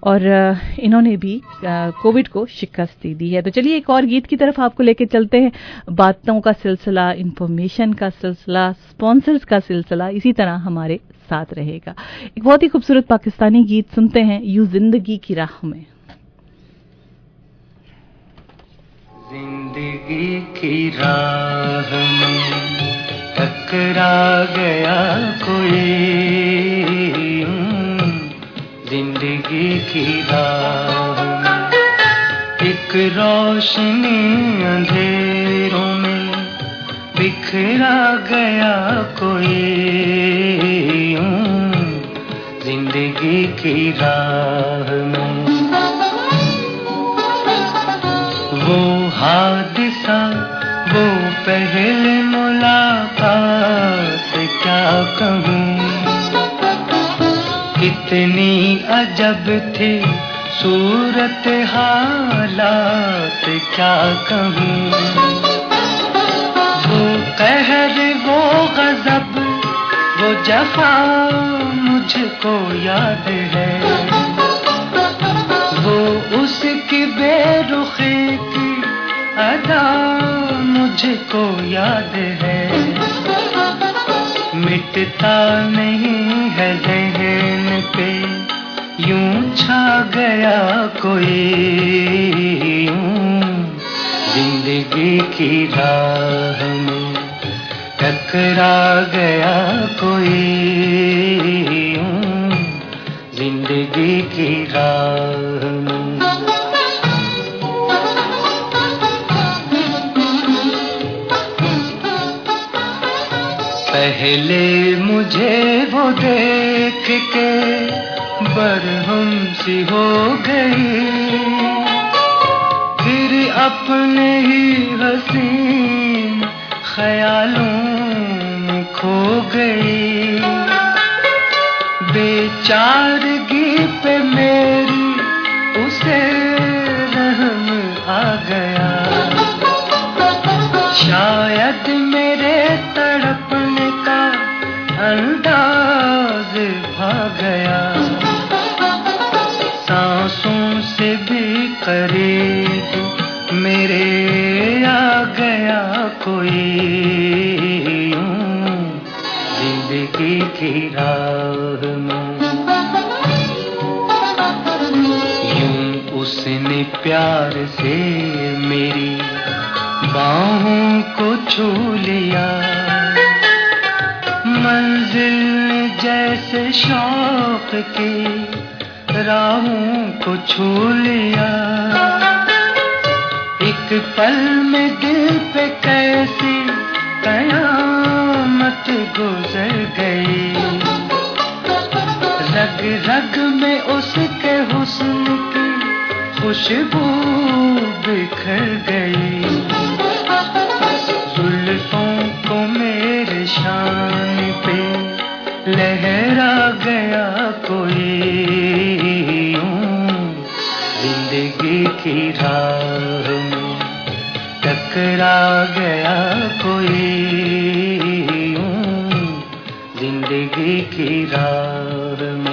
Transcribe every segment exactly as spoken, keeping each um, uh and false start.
और इन्होंने भी कोविड को शिकस्त दी है। तो चलिए एक और गीत की तरफ आपको लेके चलते हैं। बातों का सिलसिला, इंफॉर्मेशन का सिलसिला, स्पॉन्सर्स का सिलसिला इसी तरह हमारे साथ रहेगा। एक बहुत ही खूबसूरत पाकिस्तानी गीत सुनते हैं, यूं जिंदगी की राह में। जिंदगी की राह में टकरा गया कोई, जिंदगी की राह में एक रोशनी अंधेरों में बिखरा गया कोई, जिंदगी की राह में वो हादिसा, वो पहले मुलाकात क्या कहूँ, कितनी अजब थी सूरत हालात क्या कहूँ, वो कहर, वो गजब, वो जफा मुझको याद है, वो उसकी बेरुखी की अदा मुझको याद है, मिटता नहीं है ज़हन पे यूं छा गया कोई, जिंदगी की राह में टकरा गया कोई, जिंदगी की राह में पहले मुझे वो देख के बरहम सी हो गई, फिर अपने ही हसीन ख्यालों में खो गई, बेचारगी पे मेरी उसे रहम आ गया, शायद मेरे तड़पने का अंदाज भा गया, सांसों से भी करीब मेरे आ गया कोई, जिंदगी की राह में यूं उसने प्यार से मेरी बाहों को छू लिया, मंजिल जैसे शौक की राहों को छू लिया, एक पल में दिल पे कैसी कयामत गुजर गई, रग रग में उसके हुस्न की खुशबू बिखर गई, जुल्फों को मेरे शान पे लहरा गया कोई, जिंदगी की राह में टकरा गया कोई, जिंदगी की राह में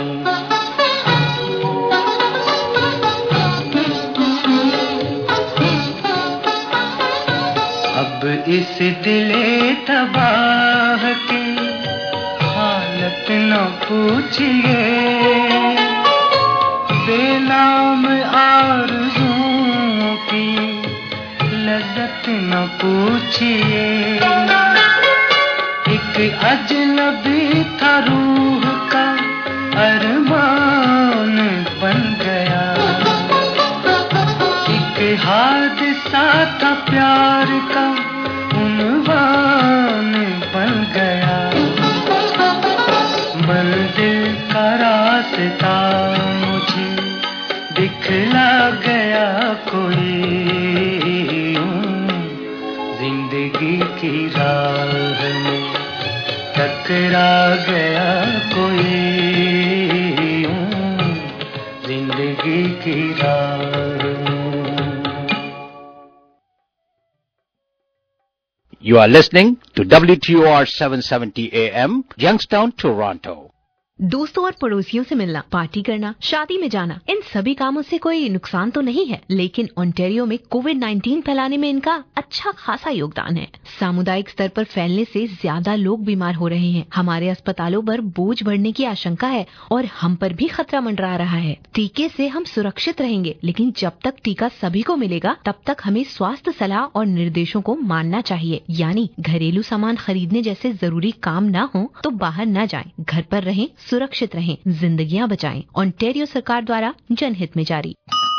अब इस दिले तबाह की हालत न पूछिए, बेनाम आरज़ुओं की लज़्ज़त न पूछिए, एक अजनबी था रूह का अरमान बन गया, एक हादसा था प्यार का उन्वान बन गया, मंजिल का रास्ता मुझे दिखला गया कोई, जिंदगी की राह में टकरा गया कोई, जिंदगी की राह में। You are listening to W T O R seven seventy A M, Youngstown, Toronto. दोस्तों और पड़ोसियों से मिलना, पार्टी करना, शादी में जाना, इन सभी कामों से कोई नुकसान तो नहीं है, लेकिन ओंटारियो में कोविड नाइन्टीन फैलाने में इनका अच्छा खासा योगदान है। सामुदायिक स्तर पर फैलने से ज्यादा लोग बीमार हो रहे हैं। हमारे अस्पतालों पर बोझ बढ़ने की आशंका है और हम पर भी खतरा मंडरा रहा है। टीके से हम सुरक्षित रहेंगे, लेकिन जब तक टीका सभी को मिलेगा तब तक हमें स्वास्थ्य सलाह और निर्देशों को मानना चाहिए। यानी घरेलू सामान खरीदने जैसे जरूरी काम न हो तो बाहर न जाएं, घर पर रहें, सुरक्षित रहें, जिंदगियां बचाएं। ओंटारियो सरकार द्वारा जनहित में जारी।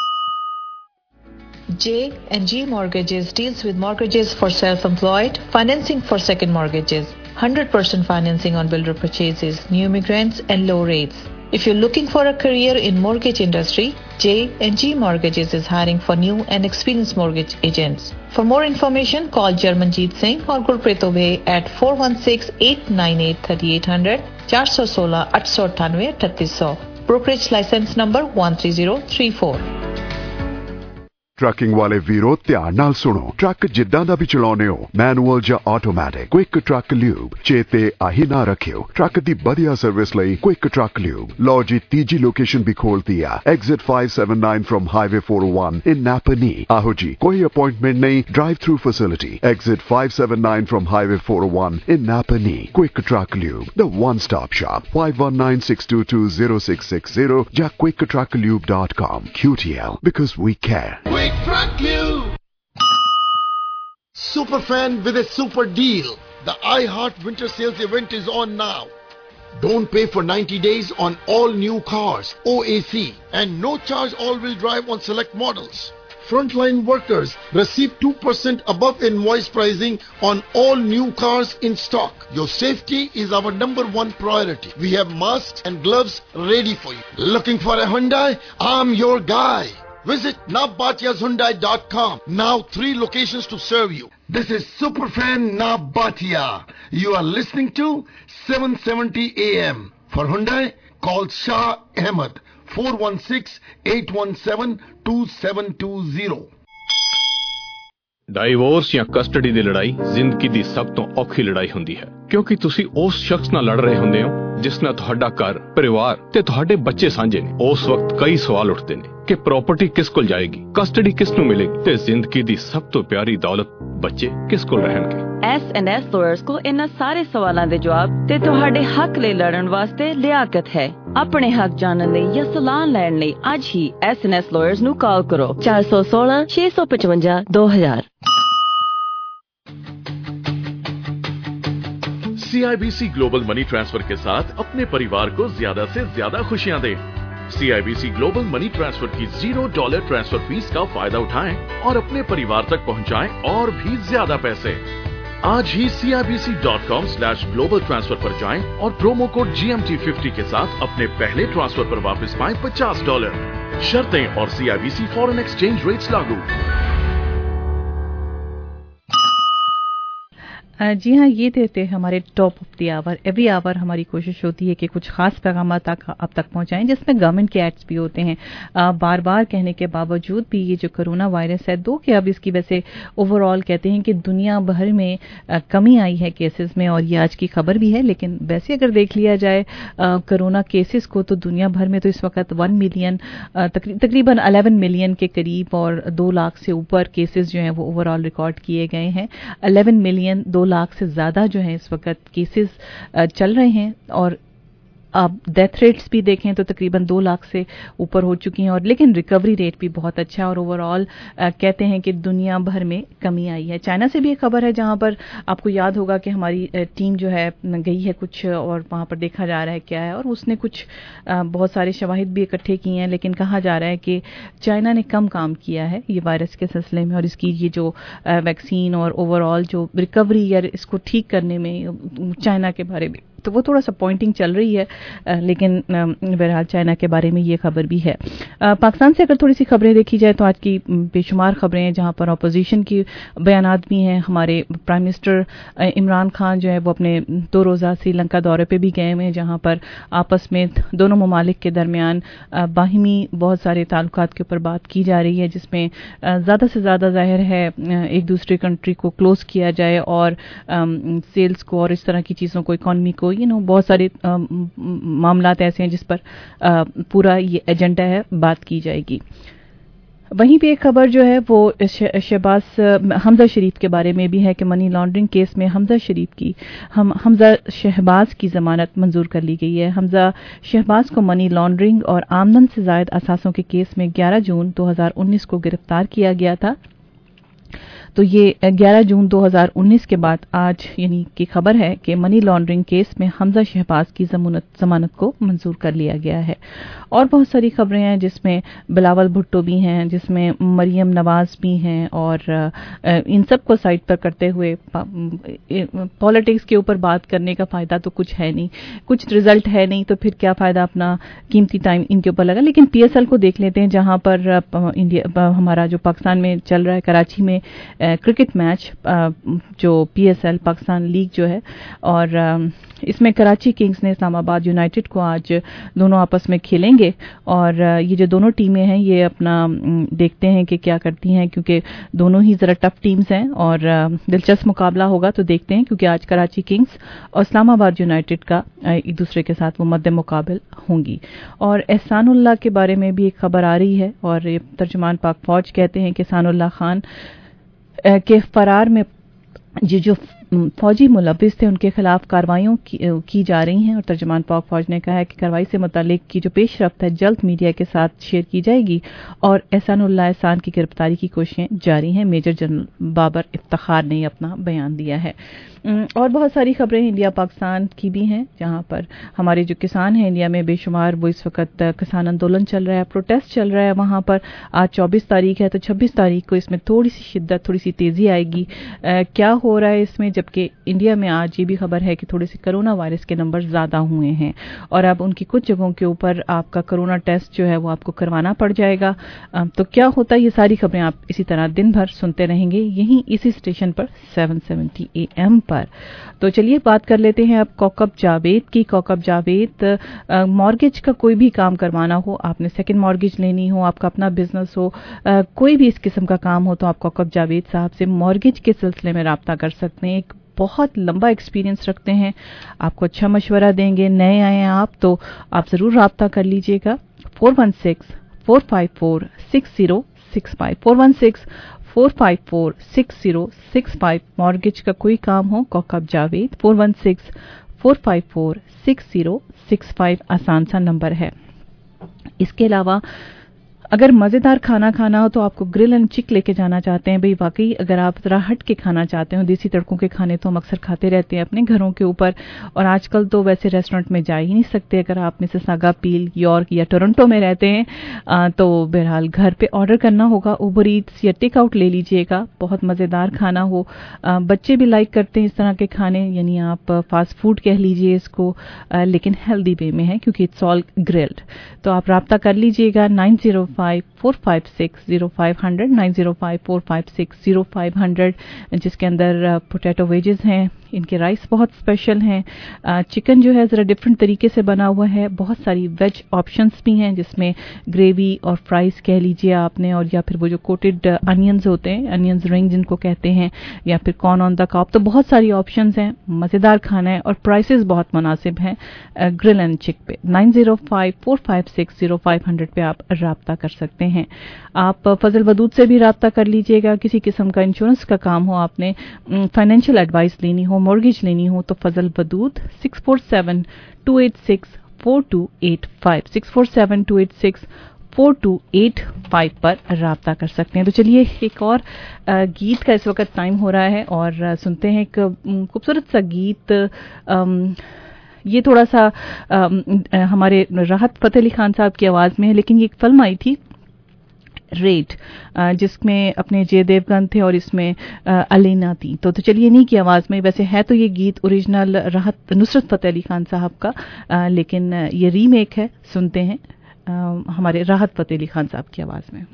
J and G Mortgages deals with mortgages for self-employed, financing for second mortgages, one hundred percent financing on builder purchases, new immigrants and low rates. If you're looking for a career in mortgage industry, J and G Mortgages is hiring for new and experienced mortgage agents. For more information, call Jarmanjeet Singh or Gurpreet Obey at four one six, eight nine eight, three eight zero zero, four one six, eight eight nine eight, three three zero zero. Brokerage license number one three zero three four. Trucking ਵਾਲੇ ਵੀਰੋ ਧਿਆਨ ਨਾਲ ਸੁਣੋ। Truck ਜਿੱਦਾਂ ਦਾ ਵੀ ਚਲਾਉਣੇ ਹੋ, manual ਜਾਂ automatic, quick truck lube ਚੇਤੇ ਆਹੀ ਨਾ ਰੱਖਿਓ। ਟਰੱਕ ਦੀ ਵਧੀਆ ਸਰਵਿਸ ਲਈ ਕੁਇਕ ਟਰੱਕ ਲਿਊਬ। ਲਓ ਜੀ ਤੀਜੀ ਲੋਕੇਸ਼ਨ ਵੀ ਖੋਲਤੀ ਆ, exit five seventy-nine from highway four oh one in Napanee. ਆਹੋ ਜੀ, ਕੋਈ ਅਪਾਇੰਟਮੈਂਟ ਨਹੀਂ, drive through facility. Exit five seventy-nine from highway four oh one in Napanee. Quick truck lube, the one stop shop. five one nine, six two two, zero six six zero ਜਾਂ quick truck lube dot com। Q T L, because we care. Quick Truck Lube. Superfan with a super deal. The iHeart Winter Sales event is on now. Don't pay for ninety days on all new cars, O A C, and no charge all-wheel drive on select models. Frontline workers receive two percent above invoice pricing on all new cars in stock. Your safety is our number one priority. We have masks and gloves ready for you. Looking for a Hyundai? I'm your guy. Visit nabatiyas hyundai dot com. Now three locations to serve you. This is Superfan Nabatia. You are listening to seven seventy A M. For Hyundai, call Shah Ahmed four one six, eight one seven, two seven two zero. Divorce ਜਾਂ custody ਦੀ ਲੜਾਈ ਜ਼ਿੰਦਗੀ ਦੀ ਸਭ ਤੋਂ ਔਖੀ ਲੜਾਈ ਹੁੰਦੀ ਹੈ, ਕਿਉਂਕਿ ਤੁਸੀਂ ਉਸ ਸ਼ਖਸ ਨਾਲ ਲੜ ਰਹੇ ਹੁੰਦੇ ਹੋ ਜਿਸ ਨਾਲ ਤੁਹਾਡਾ ਘਰ, ਪਰਿਵਾਰ ਤੇ ਤੁਹਾਡੇ ਬੱਚੇ ਸਾਂਝੇ ਨੇ। ਉਸ ਵਕਤ ਕਈ ਸਵਾਲ ਉੱਠਦੇ ਨੇ ਕਿ ਪ੍ਰਾਪਰਟੀ ਕਿਸ ਕੋਲ ਜਾਏਗੀ, ਕਸਟਡੀ ਕਿਸ ਨੂੰ ਮਿਲੇਗੀ ਤੇ ਜ਼ਿੰਦਗੀ ਦੀ ਸਭ ਤੋਂ ਪਿਆਰੀ ਦੌਲਤ ਬੱਚੇ ਕਿਸ ਕੋਲ ਰਹਿਣਗੇ। ਐਸ ਐਂਡ ਐਸ ਲਾਇਰਸ ਕੋਲ ਇਹਨਾਂ ਸਾਰੇ ਸਵਾਲਾਂ ਦੇ ਜਵਾਬ ਤੇ ਤੁਹਾਡੇ ਹੱਕ ਲਈ ਲੜਨ ਵਾਸਤੇ ਲਿਆਕਤ ਹੈ। ਆਪਣੇ ਹੱਕ ਜਾਣਨ ਲਈ ਜਾਂ ਸਲਾਹ ਲੈਣ ਲਈ ਅੱਜ ਹੀ ਐਸ ਐਂਡ ਐਸ ਲਾਇਰਸ ਨੂੰ ਕਾਲ ਕਰੋ ਚਾਰ ਸੌ ਸੋਲਾਂ, ਛੇ ਸੌ ਪਚਵੰਜਾ, ਦੋ ਹਜ਼ਾਰ। C I B C global money transfer के साथ अपने परिवार को ज्यादा से ज्यादा खुशियां दें। C I B C global money transfer की जीरो डॉलर ट्रांसफर फीस का फायदा उठाएं और अपने परिवार तक पहुंचाएं और भी ज्यादा पैसे। आज ही C I B C dot com slash global transfer पर जाएं और promo code G M T fifty के साथ अपने पहले ट्रांसफर पर वापस पाएं पचास डॉलर। शर्तें और C I B C foreign exchange rates लागू। जी हाँ, ये देते हैं हमारे top of the hour. Every hour हमारी कोशिश होती है कि कुछ खास पैगाम तक आप तक पहुंचाएं जिसमें गवर्नमेंट के एक्ट्स भी होते हैं। आ, बार बार कहने के बावजूद भी ये जो कोरोना वायरस है, दो कि अब इसकी वजह से ओवरऑल कहते हैं कि दुनिया भर में आ, कमी आई है केसेस में, और ये आज की खबर भी है। लेकिन वैसे अगर देख लिया जाए कोरोना केसेस को, तो दुनिया भर में तो इस वक्त वन मिलियन तकरी, तकरीबन अलेवन मिलियन के करीब और दो लाख से ऊपर केसेस जो हैं वो ओवरऑल रिकॉर्ड किए गए हैं। अलेवन मिलियन दो लाख से ज्यादा जो है इस वक्त केसेस चल रहे हैं, और अब डेथ रेट्स भी देखें तो तकरीबन दो लाख से ऊपर हो चुकी हैं, और लेकिन रिकवरी रेट भी बहुत अच्छा है। और ओवरऑल कहते हैं कि दुनिया भर में कमी आई है। चाइना से भी एक खबर है जहां पर आपको याद होगा कि हमारी टीम जो है गई है कुछ, और वहां पर देखा जा रहा है क्या है, और उसने कुछ बहुत सारे शवाहिद भी इकट्ठे किए हैं। लेकिन कहा जा रहा है कि चाइना ने कम काम किया है ये वायरस के सिलसिले में, और इसकी ये जो वैक्सीन और ओवरऑल जो रिकवरी या इसको ठीक करने में चाइना के बारे में, तो वो थोड़ा सा पॉइंटिंग चल रही है। लेकिन बहरहाल चाइना के बारे में ये खबर भी है। पाकिस्तान से अगर थोड़ी सी खबरें देखी जाए तो आज की बेशुमार खबरें हैं जहां पर अपोजिशन की बयानात भी हैं। हमारे प्राइम मिनिस्टर इमरान खान जो है वो अपने दो रोज़ा श्रीलंका दौरे पे भी गए हुए हैं, जहां पर आपस में दोनों ममालिक के दरमियान बाहिमी बहुत सारे ताल्लुकात के ऊपर बात की जा रही है, जिसमें ज़्यादा से ज़्यादा जाहिर है एक दूसरे कंट्री को क्लोज किया जाए और सेल्स को और इस तरह की चीज़ों को, इकॉनमी को, यू नो बहुत सारे मामलात ऐसे हैं जिस पर आ, पूरा ये एजेंडा है, बात की जाएगी। वहीं पे एक खबर जो है वो शहबाज हमजा शरीफ के बारे में भी है कि मनी लॉन्ड्रिंग केस में हमजा शरीफ की हम हमजा शहबाज की जमानत मंजूर कर ली गई है। हमजा शहबाज को मनी लॉन्ड्रिंग और आमदन से जायद असासों के केस में ग्यारह जून दो हज़ार उन्नीस को गिरफ्तार किया गया था। तो ये ग्यारह जून दो हज़ार उन्नीस के बाद आज यानी कि खबर है कि मनी लॉन्ड्रिंग केस में हमजा शहबाज की जमानत जमानत को मंजूर कर लिया गया है। और बहुत सारी खबरें हैं जिसमें बिलावल भुट्टो भी हैं, जिसमें मरियम नवाज भी हैं, और इन सब को साइड पर करते हुए पॉलिटिक्स के ऊपर बात करने का फ़ायदा तो कुछ है नहीं, कुछ रिजल्ट है नहीं, तो फिर क्या फ़ायदा अपना कीमती टाइम इनके ऊपर लगा। लेकिन पीएसएल को देख लेते हैं, जहाँ पर इंडिया हमारा जो पाकिस्तान में चल रहा है, कराची में क्रिकेट मैच जो पीएसएल पाकिस्तान लीग जो है, और इसमें कराची किंग्स ने इस्लामाबाद यूनाइटेड को आज दोनों आपस में खेलेंगे। और ये जो दोनों टीमें हैं ये अपना देखते हैं कि क्या करती हैं, क्योंकि दोनों ही ज़रा टफ टीम्स हैं और दिलचस्प मुकाबला होगा। तो देखते हैं, क्योंकि आज कराची किंग्स और इस्लामाबाद यूनाइटेड का एक दूसरे के साथ वो मद्दे मुकाबिल होंगी। और एहसानुल्लाह के बारे में भी एक खबर आ रही है, और ये तर्जुमान पाक फौज कहते हैं कि एहसानुल्लाह खान के फरार में ये जो फौजी मुलविस थे उनके खिलाफ कार्रवाइयों की, की जा रही हैं। और तर्जुमान पाक फौज ने कहा है कि कार्रवाई से मुतालिक की जो पेशरफ्त है जल्द मीडिया के साथ शेयर की जाएगी, और एहसानुल्लाह एहसान की गिरफ्तारी की कोशिशें जारी हैं। मेजर जनरल बाबर इफ्तिखार ने अपना बयान दिया है। और बहुत सारी खबरें इंडिया पाकिस्तान की भी हैं, जहां पर हमारे जो किसान हैं इंडिया में बेशुमार, वो इस वक्त किसान आंदोलन चल रहा है, प्रोटेस्ट चल रहा है वहां पर। आज चौबीस तारीख है, तो छब्बीस तारीख को इसमें थोड़ी सी शिद्दत, थोड़ी सी तेजी आएगी। आ, क्या हो रहा है इसमें, जबकि इंडिया में आज ये भी खबर है कि थोड़े से कोरोना वायरस के नंबर ज्यादा हुए हैं, और अब उनकी कुछ जगहों के ऊपर आपका कोरोना टेस्ट जो है वो आपको करवाना पड़ जाएगा। तो क्या होता है, ये सारी खबरें आप इसी तरह दिन भर सुनते रहेंगे यहीं इसी स्टेशन पर सेवन सेवेंटी ए एम पर। तो चलिए बात कर लेते हैं अब कौकब जावेद की। कौकब जावेद मॉर्गेज का कोई भी काम करवाना हो, आपने सेकंड मॉर्गेज लेनी हो, आपका अपना बिजनेस हो, आ, कोई भी इस किस्म का काम हो, तो आप कौकब जावेद साहब से मॉर्गेज के सिलसिले में राब्ता कर सकते हैं। एक बहुत लंबा एक्सपीरियंस रखते हैं, आपको अच्छा मशवरा देंगे। नए आए हैं आप तो आप ज़रूर राब्ता कर लीजिएगा। Four one six four five four six zero six five four one six four five four six zero six five. Mortgage का कोई काम हो, Kaukab Javed four one six four five four six zero six five आसान सा number है। इसके अलावा अगर मज़ेदार खाना खाना हो तो आपको ग्रिल एंड चिक लेके जाना चाहते हैं। भाई वाकई अगर आप ज़रा हट के खाना चाहते हो, देसी तड़कों के खाने तो हम अक्सर खाते रहते हैं अपने घरों के ऊपर, और आजकल तो वैसे रेस्टोरेंट में जा ही नहीं सकते। अगर आप मिसिसागा, पील, यॉर्क या टोरंटो में रहते हैं आ, तो बहरहाल घर पे ऑर्डर करना होगा, उबर ईट्स या टेक आउट ले लीजिएगा। बहुत मज़ेदार खाना हो, आ, बच्चे भी लाइक करते हैं इस तरह के खाने, यानी आप फास्ट फूड कह लीजिए इसको, आ, लेकिन हेल्दी वे में है क्योंकि इट्स ऑल ग्रिल्ड। तो आप राब्ता कर लीजिएगा nine zero five four five six zero five hundred nine zero five four five six zero five hundred, जिसके अंदर पोटैटो वेजेस हैं, इनके राइस बहुत स्पेशल हैं। चिकन जो है ज़रा डिफरेंट तरीके से बना हुआ है। बहुत सारी वेज ऑप्शंस भी हैं, जिसमें ग्रेवी और फ्राइज कह लीजिए आपने, और या फिर वो जो कोटेड अनियंस होते हैं, अनियंस रिंग जिनको कहते हैं, या फिर कॉर्न ऑन द कॉब। तो बहुत सारी ऑप्शंस हैं, मज़ेदार खाना है और प्राइसेस बहुत मुनासिब हैं ग्रिल एंड चिक पे। Nine zero five four five six zero five hundred पे आप राब्ता कर सकते हैं। आप फजल वदूद से भी राब्ता कर लीजिएगा। किसी किस्म का इंश्योरेंस का काम हो, आपने फाइनेंशियल एडवाइस लेनी हो, मॉर्गेज लेनी हो, तो Fazal Wadood six four seven two eight six four two eight five six four seven two eight six four two eight five पर राब्ता कर सकते हैं। तो चलिए एक और गीत का इस वक्त टाइम हो रहा है, और सुनते हैं एक खूबसूरत सा गीत। ये थोड़ा सा हमारे राहत फ़तेह अली खान साहब की आवाज़ में है, लेकिन ये एक फिल्म आई थी रेड, जिसमें अपने जय देवगन थे और इसमें अलीना थी। तो तो चलिए इन्हीं की आवाज़ में, वैसे है तो ये गीत ओरिजिनल राहत नुसरत फ़तेह अली खान साहब का, लेकिन ये रीमेक है। सुनते हैं हमारे राहत फतेह अली खान साहब की आवाज में।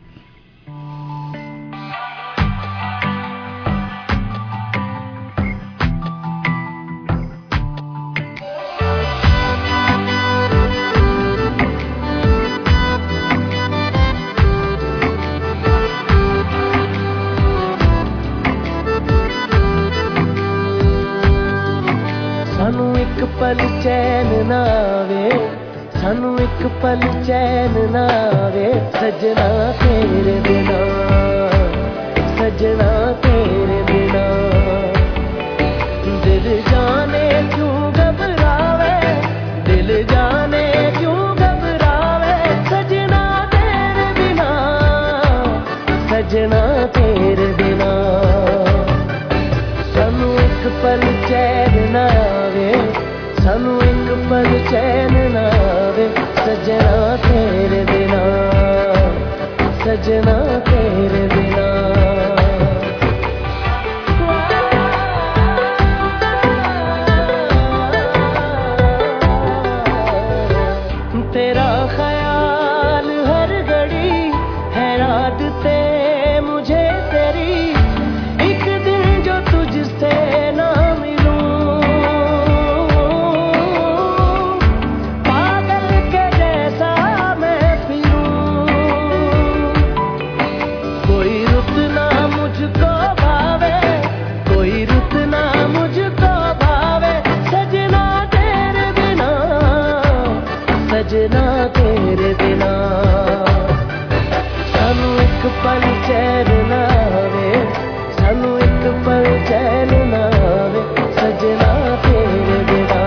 सानू एक पल चैन ना आवे, सानू एक पल चैन ना आवे, सजना तेरे बिना, सजना तेरे बिना। दिल जाने क्यों घबरावे, दिल जाने क्यों घबरावे, सजना तेरे बिना, सजना तेरे बिना। सानू एक पल चैन ना आवे, सानू एक पल चैन ना आवे, सजना तेरे बिना, सजना तेरे बिना। तेरा ख्याल हर घड़ी है रात ते मुझे तेरी, एक दिन जो तुझसे ना मिलूं, पागल के जैसा मैं फिरूं। कोई रुत ना मुझको भावे, कोई रुत ना मुझको भावे, सजना तेरे बिना, सजना तेरे बिना। सानू एक पल चैन ना आवे, सानू एक पल चैन ना आवे, सजना तेरे बिना,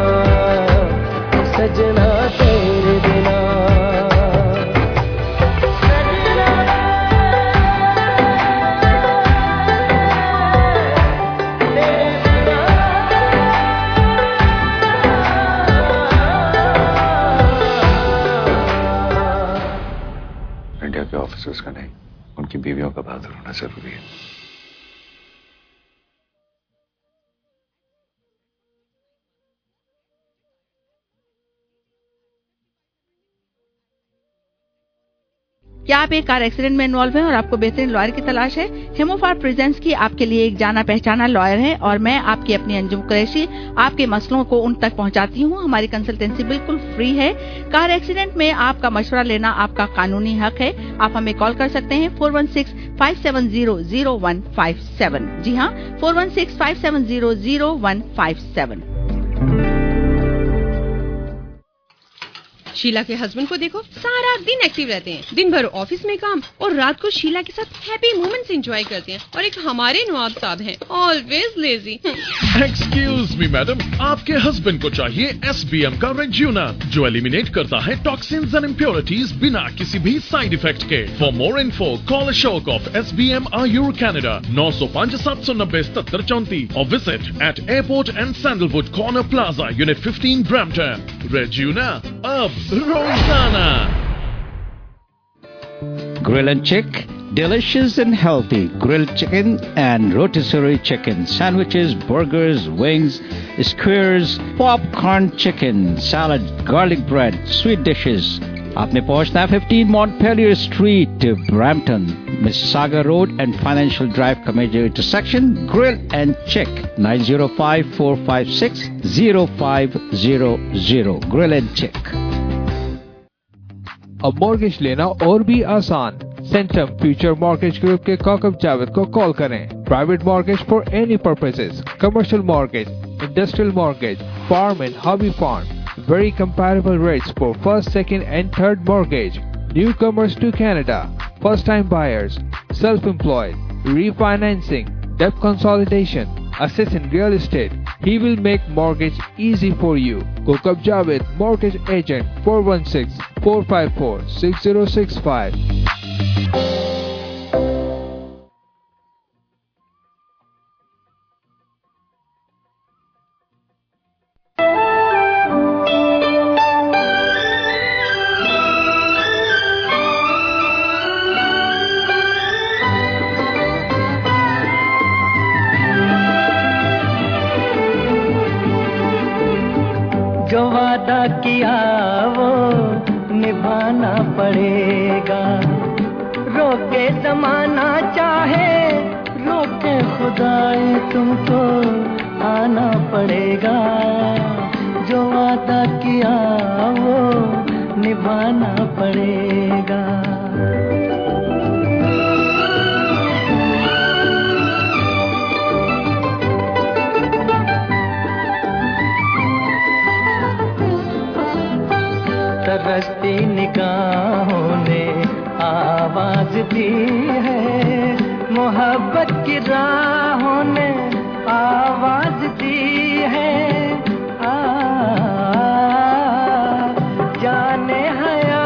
सजना तेरे बिना। इंडिया के ऑफिसर्स का नहीं, उनकी बीवियों का बहादुर होना जरूरी है। क्या आप एक कार एक्सीडेंट में इन्वॉल्व हैं और आपको बेहतरीन लॉयर की तलाश है? हेमोफार प्रेजेंट्स की आपके लिए एक जाना पहचाना लॉयर है और मैं आपकी अपनी अंजुम कुरैशी आपके मसलों को उन तक पहुंचाती हूं। हमारी कंसल्टेंसी बिल्कुल फ्री है। कार एक्सीडेंट में आपका मशवरा लेना आपका कानूनी हक है। आप हमें कॉल कर सकते हैं four one six five seven zero zero one five seven. जी हाँ, four one six five seven zero zero one five seven. Sheela के हस्बैंड को देखो, सारा दिन एक्टिव रहते हैं, दिन भर ऑफिस में काम और रात को शीला के साथ हैप्पी मोमेंट्स एंजॉय करते हैं। और एक हमारे नवाब साहब हैं, always lazy. Excuse me madam, आपके हस्बैंड को चाहिए एस बी एम का रेज्यूना, जो एलिमिनेट करता है टॉक्सिन्स एंड इम्प्योरिटीज बिना किसी भी साइड इफेक्ट के। For more info call Ashok of S B M Ayur Canada नौ सौ पाँच सात सौ नब्बे सत्तर चौंतीस और visit at Airport and Sandalwood Corner Plaza unit fifteen Brampton. रेज्यूना अब रोजाना। Grill and Chick, delicious and healthy grilled chicken and rotisserie chicken, sandwiches, burgers, wings, skewers, popcorn chicken, salad, garlic bread, sweet dishes. आपने पहुंचना है fifteen Montpelier Street, Brampton, Mississauga Road and Financial Drive का major intersection. Grill and Chick, nine zero five, four five six, zero five zero zero. Grill and Chick. अब mortgage लेना और भी आसान। Centum future mortgage group के काकब जावेद को call करें। Private mortgage for any purposes, commercial mortgage, industrial mortgage, farm and hobby farm, very comparable rates for first, second and third mortgage. Newcomers to Canada, first time buyers, self-employed, refinancing, debt consolidation, assist in real estate. He will make mortgage easy for you. Kokab Javed, mortgage agent, four one six, four five four, six zero six five. जो वादा किया वो निभाना जमाना चाहे रोके खुदाई तुमको आना पड़ेगा, जो वादा किया वो निभाना पड़ेगा। तरसती निगाहों ने आवाज दी है, मोहब्बत की राहों ने आवाज दी है। आ, जाने हया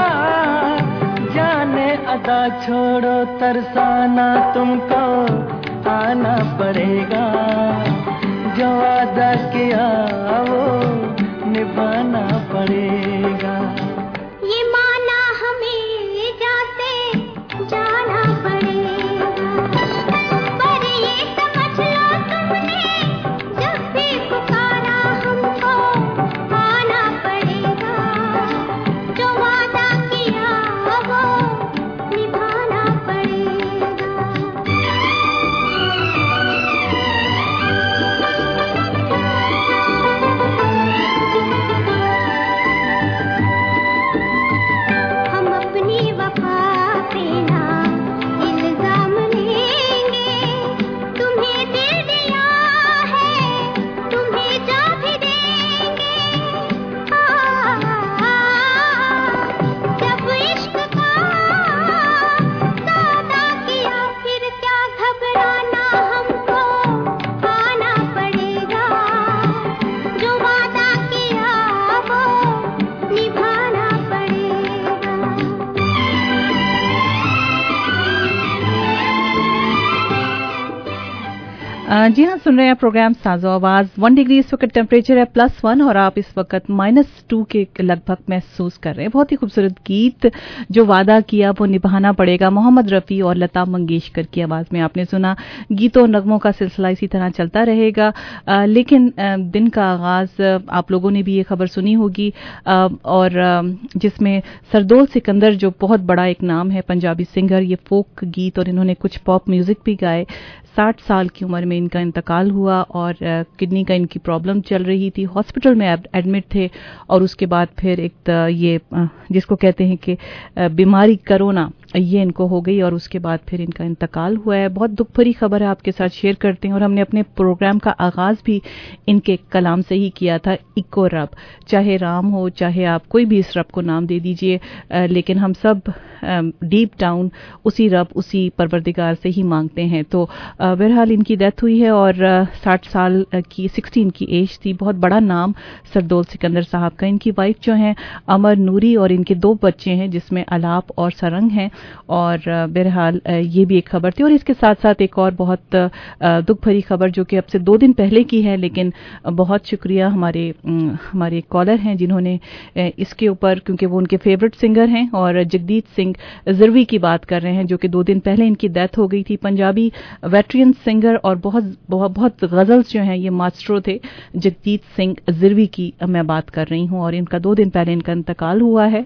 जाने अदा छोड़ो तरसाना तुमको आना पड़ेगा, जो वादा किया वो निभाना पड़ेगा। ये माना हमें जाते जाना पड़ेगा, पर ये समझ लो तुमने जब भी पुकारा हमको आना पड़ेगा, जो वादा किया वो निभाना पड़ेगा। हम अपनी वफा पे ना इल्जाम लेंगे, तुम्हें दिल दिया है तुम्हें जा भी देंगे। आ, जब इश्क का सौदा किया फिर क्या घबराना, हमको आना पड़ेगा, जो वादा किया वो निभाना पड़ेगा। अ, जी हाँ, सुन रहे हैं प्रोग्राम साजो आवाज। वन डिग्री इस वक्त टेम्परेचर है प्लस वन और आप इस वक्त माइनस टू के लगभग महसूस कर रहे हैं। बहुत ही खूबसूरत गीत, जो वादा किया वो निभाना पड़ेगा, मोहम्मद रफ़ी और लता मंगेशकर की आवाज़ में आपने सुना। गीतों नगमों का सिलसिला इसी तरह चलता रहेगा। आ, लेकिन आ, दिन का आगाज़ आप लोगों ने भी ये खबर सुनी होगी, आ, और आ, जिसमें सरदौल सिकंदर, जो बहुत बड़ा एक नाम है पंजाबी सिंगर, ये फोक गीत और इन्होंने कुछ पॉप म्यूज़िक भी गाए, साठ साल की उम्र में इनका इंतकाल हुआ और किडनी का इनकी प्रॉब्लम चल रही थी, हॉस्पिटल में एडमिट थे और उसके बाद फिर एक ये जिसको कहते हैं कि बीमारी कोरोना, ये इनको हो गई और उसके बाद फिर इनका इंतकाल हुआ है। बहुत दुख भरी खबर है, आपके साथ शेयर करते हैं। और हमने अपने प्रोग्राम का आगाज़ भी इनके कलाम से ही किया था, इको रब, चाहे राम हो चाहे आप कोई भी इस रब को नाम दे दीजिए, लेकिन हम सब डीप डाउन उसी रब, उसी परवरदिगार से ही मांगते हैं। तो बहरहाल इनकी डेथ हुई है और साठ साल की सिक्सटी इनकी एज थी। बहुत बड़ा नाम सरदौल सिकंदर साहब का। इनकी वाइफ जो हैं अमर नूरी और इनके दो बच्चे हैं जिसमें अलाप और सरंग हैं। और बहरहाल ये भी एक खबर थी। और इसके साथ साथ एक और बहुत दुख भरी खबर जो कि अब से दो दिन पहले की है, लेकिन बहुत शुक्रिया हमारे हमारे कॉलर हैं जिन्होंने इसके ऊपर, क्योंकि वो उनके फेवरेट सिंगर हैं, और जगजीत सिंह ज़िरवी की बात कर रहे हैं जो कि दो दिन पहले इनकी डेथ हो गई थी। पंजाबी वेटरन सिंगर और बहुत बहुत बहुत गज़ल्स जो हैं ये मास्ट्रो थे। जगजीत सिंह ज़िरवी की मैं बात कर रही हूँ और इनका दो दिन पहले इनका इंतकाल हुआ है।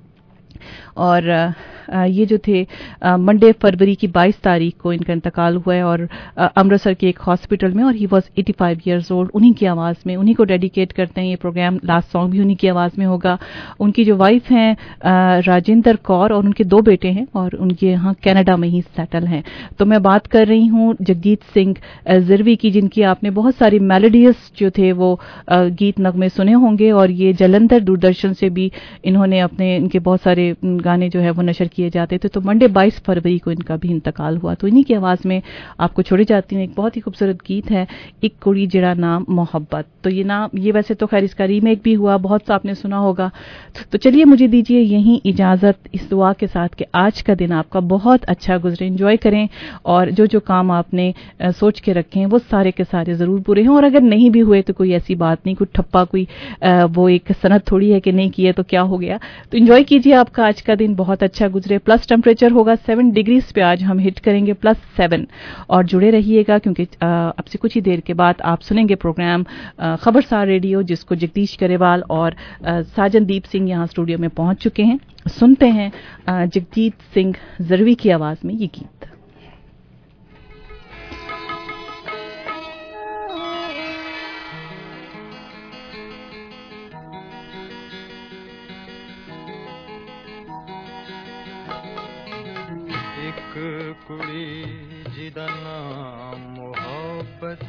और ये जो थे मंडे फरवरी की बाईस तारीख को इनका इंतकाल हुआ है और अमृतसर के एक हॉस्पिटल में, और ही वाज पचासी इयर्स ओल्ड। उन्हीं की आवाज़ में, उन्हीं को डेडिकेट करते हैं ये प्रोग्राम। लास्ट सॉन्ग भी उन्हीं की आवाज़ में होगा। उनकी जो वाइफ हैं राजेंद्र कौर और उनके दो बेटे हैं और उनके यहाँ कनाडा में ही सेटल हैं। तो मैं बात कर रही हूँ जगजीत सिंह ज़िरवी की, जिनकी आपने बहुत सारी मेलोडियस जो थे वो गीत नगमे सुने होंगे और ये जलंधर दूरदर्शन से भी इन्होंने अपने इनके बहुत सारे गाने जो है वो नशर किए जाते थे। तो मंडे बाईस फरवरी को इनका भी इंतकाल हुआ। तो इन्हीं की आवाज़ में आपको छोड़ी जाती हूँ। एक बहुत ही खूबसूरत गीत है, एक कुड़ी जिड़ा नाम मोहब्बत। तो ये नाम, ये वैसे तो खैर इसका रीमेक भी हुआ, बहुत सा आपने सुना होगा। तो चलिए मुझे दीजिए यहीं इजाज़त, इस दुआ के साथ कि आज का दिन आपका बहुत अच्छा गुजरे, एंजॉय करें और जो जो काम आपने आ, सोच के रखे हैं वो सारे के सारे ज़रूर पूरे हों। और अगर नहीं भी हुए तो कोई ऐसी बात नहीं, कोई ठप्पा, कोई आ, वो एक सनद थोड़ी है कि नहीं किए तो क्या हो गया। तो एंजॉय कीजिए, आपका आज का दिन बहुत अच्छा गुजरे। वेडनेसडे प्लस टेम्परेचर होगा सेवन डिग्रीज पे आज हम हिट करेंगे प्लस सेवन। और जुड़े रहिएगा क्योंकि अब से कुछ ही देर के बाद आप सुनेंगे प्रोग्राम खबरसार रेडियो, जिसको जगदीश गरेवाल और साजनदीप सिंह यहाँ स्टूडियो में पहुंच चुके हैं। सुनते हैं जगजीत सिंह जरवी की आवाज में ये गीत। कुड़ी जिदा नाम मोहब्बत,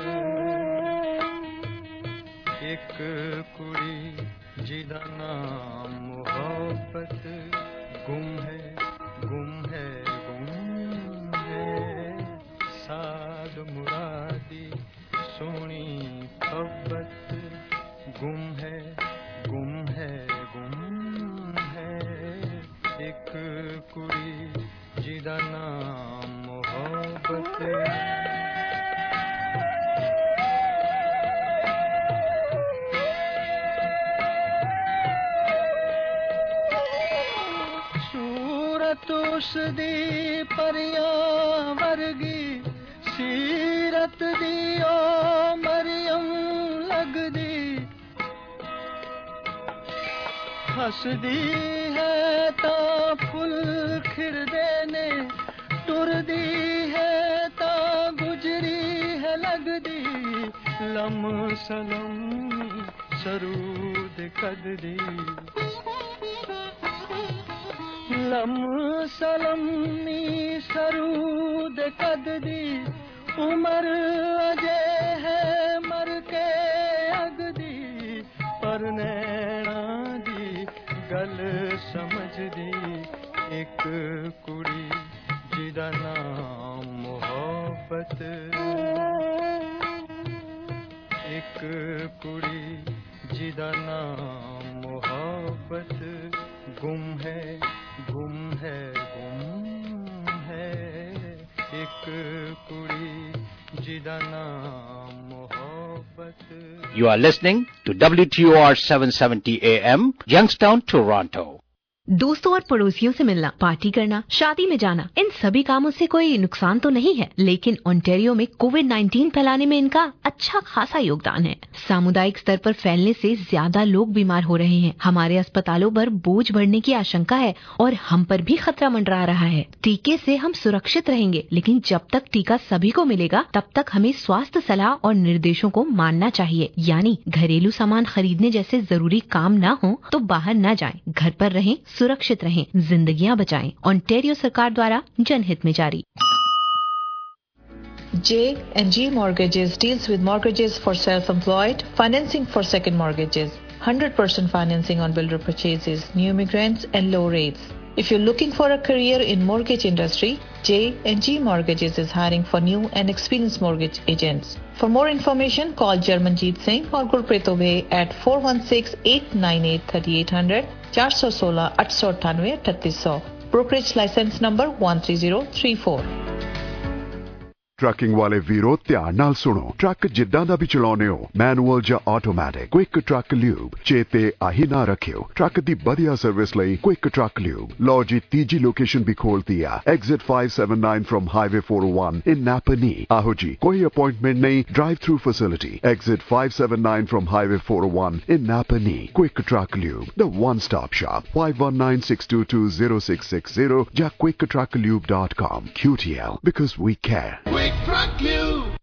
एक कुड़ी जिदा नाम मोहब्बत, गुम है गुम है गुम है, साद मुरादी सोनी मोहब्बत, गुम है गुम है गुम है, एक कुड़ी जिदा नाम मोहब्बत। सूरत उस दी परियां वर्गी, सीरत दी ओ मरियम लगदी, हसदी है ता फुल खिरदे ने, टुरदी है ता गुजरी है लगदी, लम सलम सरूद कददी, लम सलमी सरूद कददी, उमर अजे है मर के अगदी, पर नैना दी गल समझदी, एक कुड़ी जिदा नाम मोहब्बत, एक कुड़ी जिदा नाम मोहब्बत, गुम है गुम है गुम है, एक कुड़ी जिदा नाम मोहब्बत। You are listening to W T O R seven seventy A M, Youngstown, Toronto. दोस्तों और पड़ोसियों से मिलना, पार्टी करना, शादी में जाना, इन सभी कामों से कोई नुकसान तो नहीं है, लेकिन ओंटारियो में कोविड नाइन्टीन फैलाने में इनका अच्छा खासा योगदान है। सामुदायिक स्तर पर फैलने से ज्यादा लोग बीमार हो रहे हैं। हमारे अस्पतालों पर बोझ बढ़ने की आशंका है और हम पर भी खतरा मंडरा रहा है। टीके से हम सुरक्षित रहेंगे, लेकिन जब तक टीका सभी को मिलेगा तब तक हमें स्वास्थ्य सलाह और निर्देशों को मानना चाहिए। यानी घरेलू सामान खरीदने जैसे जरूरी काम न हो तो बाहर न जाएं, घर पर रहें, सुरक्षित रहें, जिंदगियां बचाएं। ओंटारियो सरकार द्वारा जनहित में जारी। J and G Mortgages deals with mortgages for self-employed, financing for second mortgages, one hundred percent financing on builder purchases, new immigrants and low rates. If you're looking for a career in mortgage industry, J and G Mortgages is hiring for new and experienced mortgage agents. For more information, call Jarmanjeet Singh or Gurpreet Obey at four one six, eight nine eight, three eight zero zero, four one six, eight eight nine eight, three zero zero. Brokerage license number one three zero three four. Trucking वाले वीरो ध्यान नाल सुनो। Truck जिद्दां दा भी चलाउने हो, manual ਜਾਂ ਆਟੋਮੈਟਿਕ, क्विक ट्रक ल्यूब चेते आही ना रखियो। ट्रक दी बढ़िया सर्विस ਲਈ क्विक ट्रक ल्यूब। लो जी तीजी लोकेशन भी खोलती है, exit five seventy-nine from highway four oh one in Napanee. आहो जी, कोई अपॉइंटमेंट नहीं, drive through facility, exit five seventy-nine from highway four oh one in Napanee. Quick truck lube, the one stop shop, five one nine, six two two, zero six six zero या quick truck lube dot com. Q T L, because we care. Quick Truck Lube!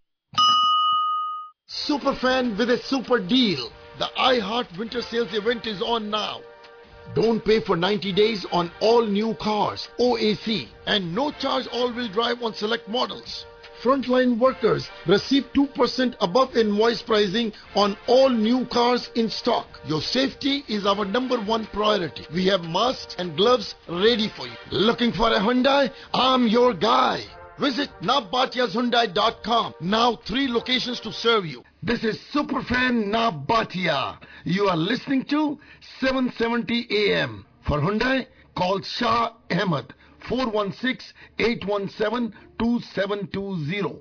Superfan with a super deal. The iHeart Winter Sales event is on now. Don't pay for ninety days on all new cars, O A C, and no charge all-wheel drive on select models. Frontline workers receive two percent above invoice pricing on all new cars in stock. Your safety is our number one priority. We have masks and gloves ready for you. Looking for a Hyundai? I'm your guy. Visit Nabatiyas Hyundai dot com. Now three locations to serve you. This is Superfan Nabatia. You are listening to seven seventy A M. For Hyundai, call Shah Ahmed four one six, eight one seven, two seven two zero.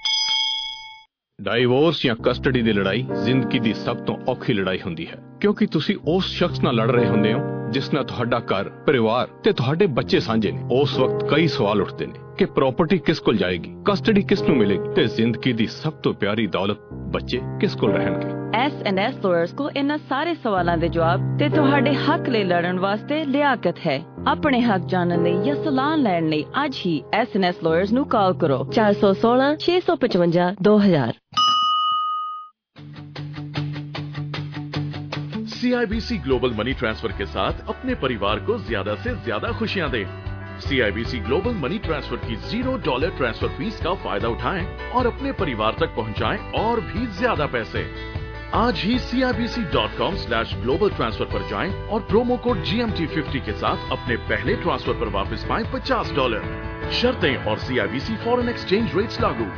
Divorce ਜਾਂ custody ਦੀ ਲੜਾਈ ਜ਼ਿੰਦਗੀ ਦੀ ਸਭ ਤੋਂ ਔਖੀ ਲੜਾਈ ਹੁੰਦੀ ਹੈ, ਕਿਉਂਕਿ ਤੁਸੀਂ ਉਸ ਸ਼ਖਸ ਨਾਲ ਲੜ ਰਹੇ ਹੁੰਦੇ ਹੋ ਜਿਸ ਨਾਲ ਤੁਹਾਡਾ ਘਰ, ਪਰਿਵਾਰ ਤੇ ਤੁਹਾਡੇ ਬੱਚੇ ਸਾਂਝੇ ਨੇ। ਉਸ ਵਕਤ ਕਈ ਸਵਾਲ ਉੱਠਦੇ ਨੇ ਕਿ ਪ੍ਰਾਪਰਟੀ ਕਿਸ ਕੋਲ ਜਾਏਗੀ, ਕਸਟਡੀ ਕਿਸ ਨੂੰ ਮਿਲੇਗੀ ਤੇ ਜ਼ਿੰਦਗੀ ਦੀ ਸਭ ਤੋਂ ਪਿਆਰੀ ਦੌਲਤ ਬੱਚੇ ਕਿਸ ਕੋਲ ਰਹਿਣਗੇ। ਐਸ ਐਂਡ ਐਸ ਲਾਇਰਸ ਕੋਲ ਇਹਨਾਂ ਸਾਰੇ ਸਵਾਲਾਂ ਦੇ ਜਵਾਬ ਤੇ ਤੁਹਾਡੇ ਹੱਕ ਲਈ ਲੜਨ ਵਾਸਤੇ ਲਿਆਕਤ ਹੈ। ਆਪਣੇ ਹੱਕ ਜਾਣਨ ਲਈ ਜਾਂ ਸਲਾਹ ਲੈਣ ਲਈ ਅੱਜ ਹੀ ਐਸ ਐਂਡ ਐਸ ਲਾਇਰਸ ਨੂੰ ਕਾਲ ਕਰੋ ਚਾਰ ਸੌ ਸੋਲਾਂ ਛੇ ਸੌ ਪਚਵੰਜਾ ਦੋ ਹਜ਼ਾਰ। C I B C global money transfer के साथ अपने परिवार को ज्यादा से ज्यादा खुशियां दें। C I B C global money transfer की जीरो डॉलर ट्रांसफर फीस का फायदा उठाएं और अपने परिवार तक पहुंचाएं और भी ज्यादा पैसे। आज ही C I B C dot com slash global transfer पर जाएं और promo code G M T fifty के साथ अपने पहले ट्रांसफर पर वापस पाएं पचास डॉलर। शर्तें और C I B C foreign exchange rates लागू।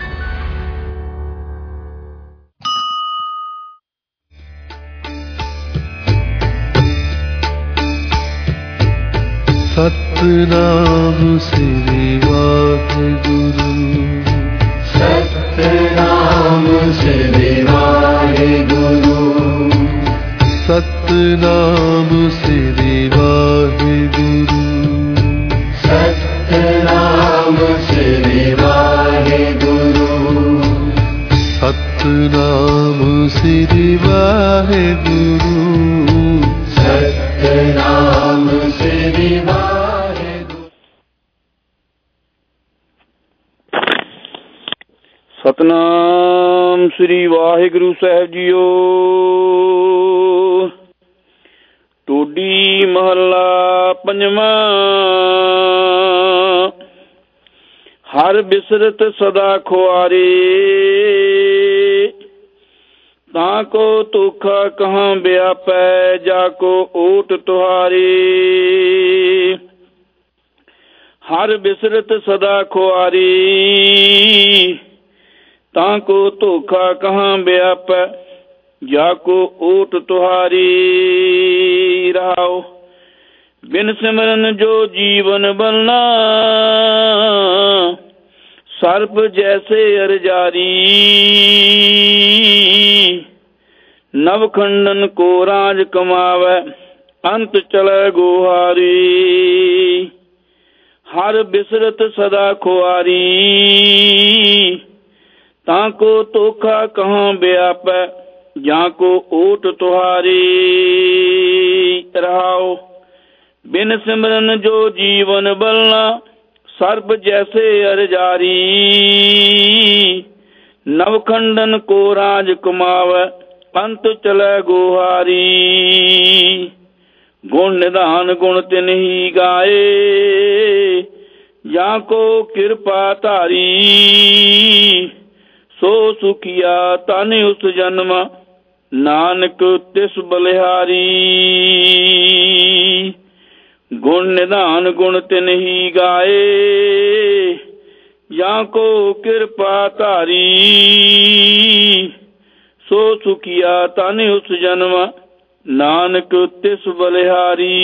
सतनाम श्री वाहिगुरु, सतनाम श्री वाहिगुरु, सतनाम श्री वाहिगुरु, सतनाम श्री वाहिगुरु, सतनाम श्री वाहिगुरु, सतनाम श्री वाहिगुरु। सतनाम श्री वाहिगुरु साहब जीओ। टोडी महला पंजवा। हर बिसरत सदा खुआरे, ताको तुखा कहाँ व्यापै, जाको ओट तुहारे। हर बिसरत सदा खुआरे, ताको धोखा कहाँ व्याप, जाको ओट तुहारी। रहाओ बिन सिमरन जो जीवन बनना, सर्प जैसे अरजारी। नवखंडन को राज कमावे, अंत चले गुहारी। हर बिसरत सदा खुआरी, ताको धोखा कहाँ व्याप, जाको ओट तुहारी। रहाओ बिन सिमरन जो जीवन बलना, सर्प जैसे अरजारी। नवखंडन को राज कमावे, अंत चले गुहारी। गुण निधान गुण तिन ही गाए, जाको कृपा धारी। सो सुखिया तन उस जन्म, नानक तिस बलिहारी। गुण निधान गुण तिन ही गाए, जाको कृपा धारी। सो सुखिया तन उस जन्म, नानक तिस बलिहारी।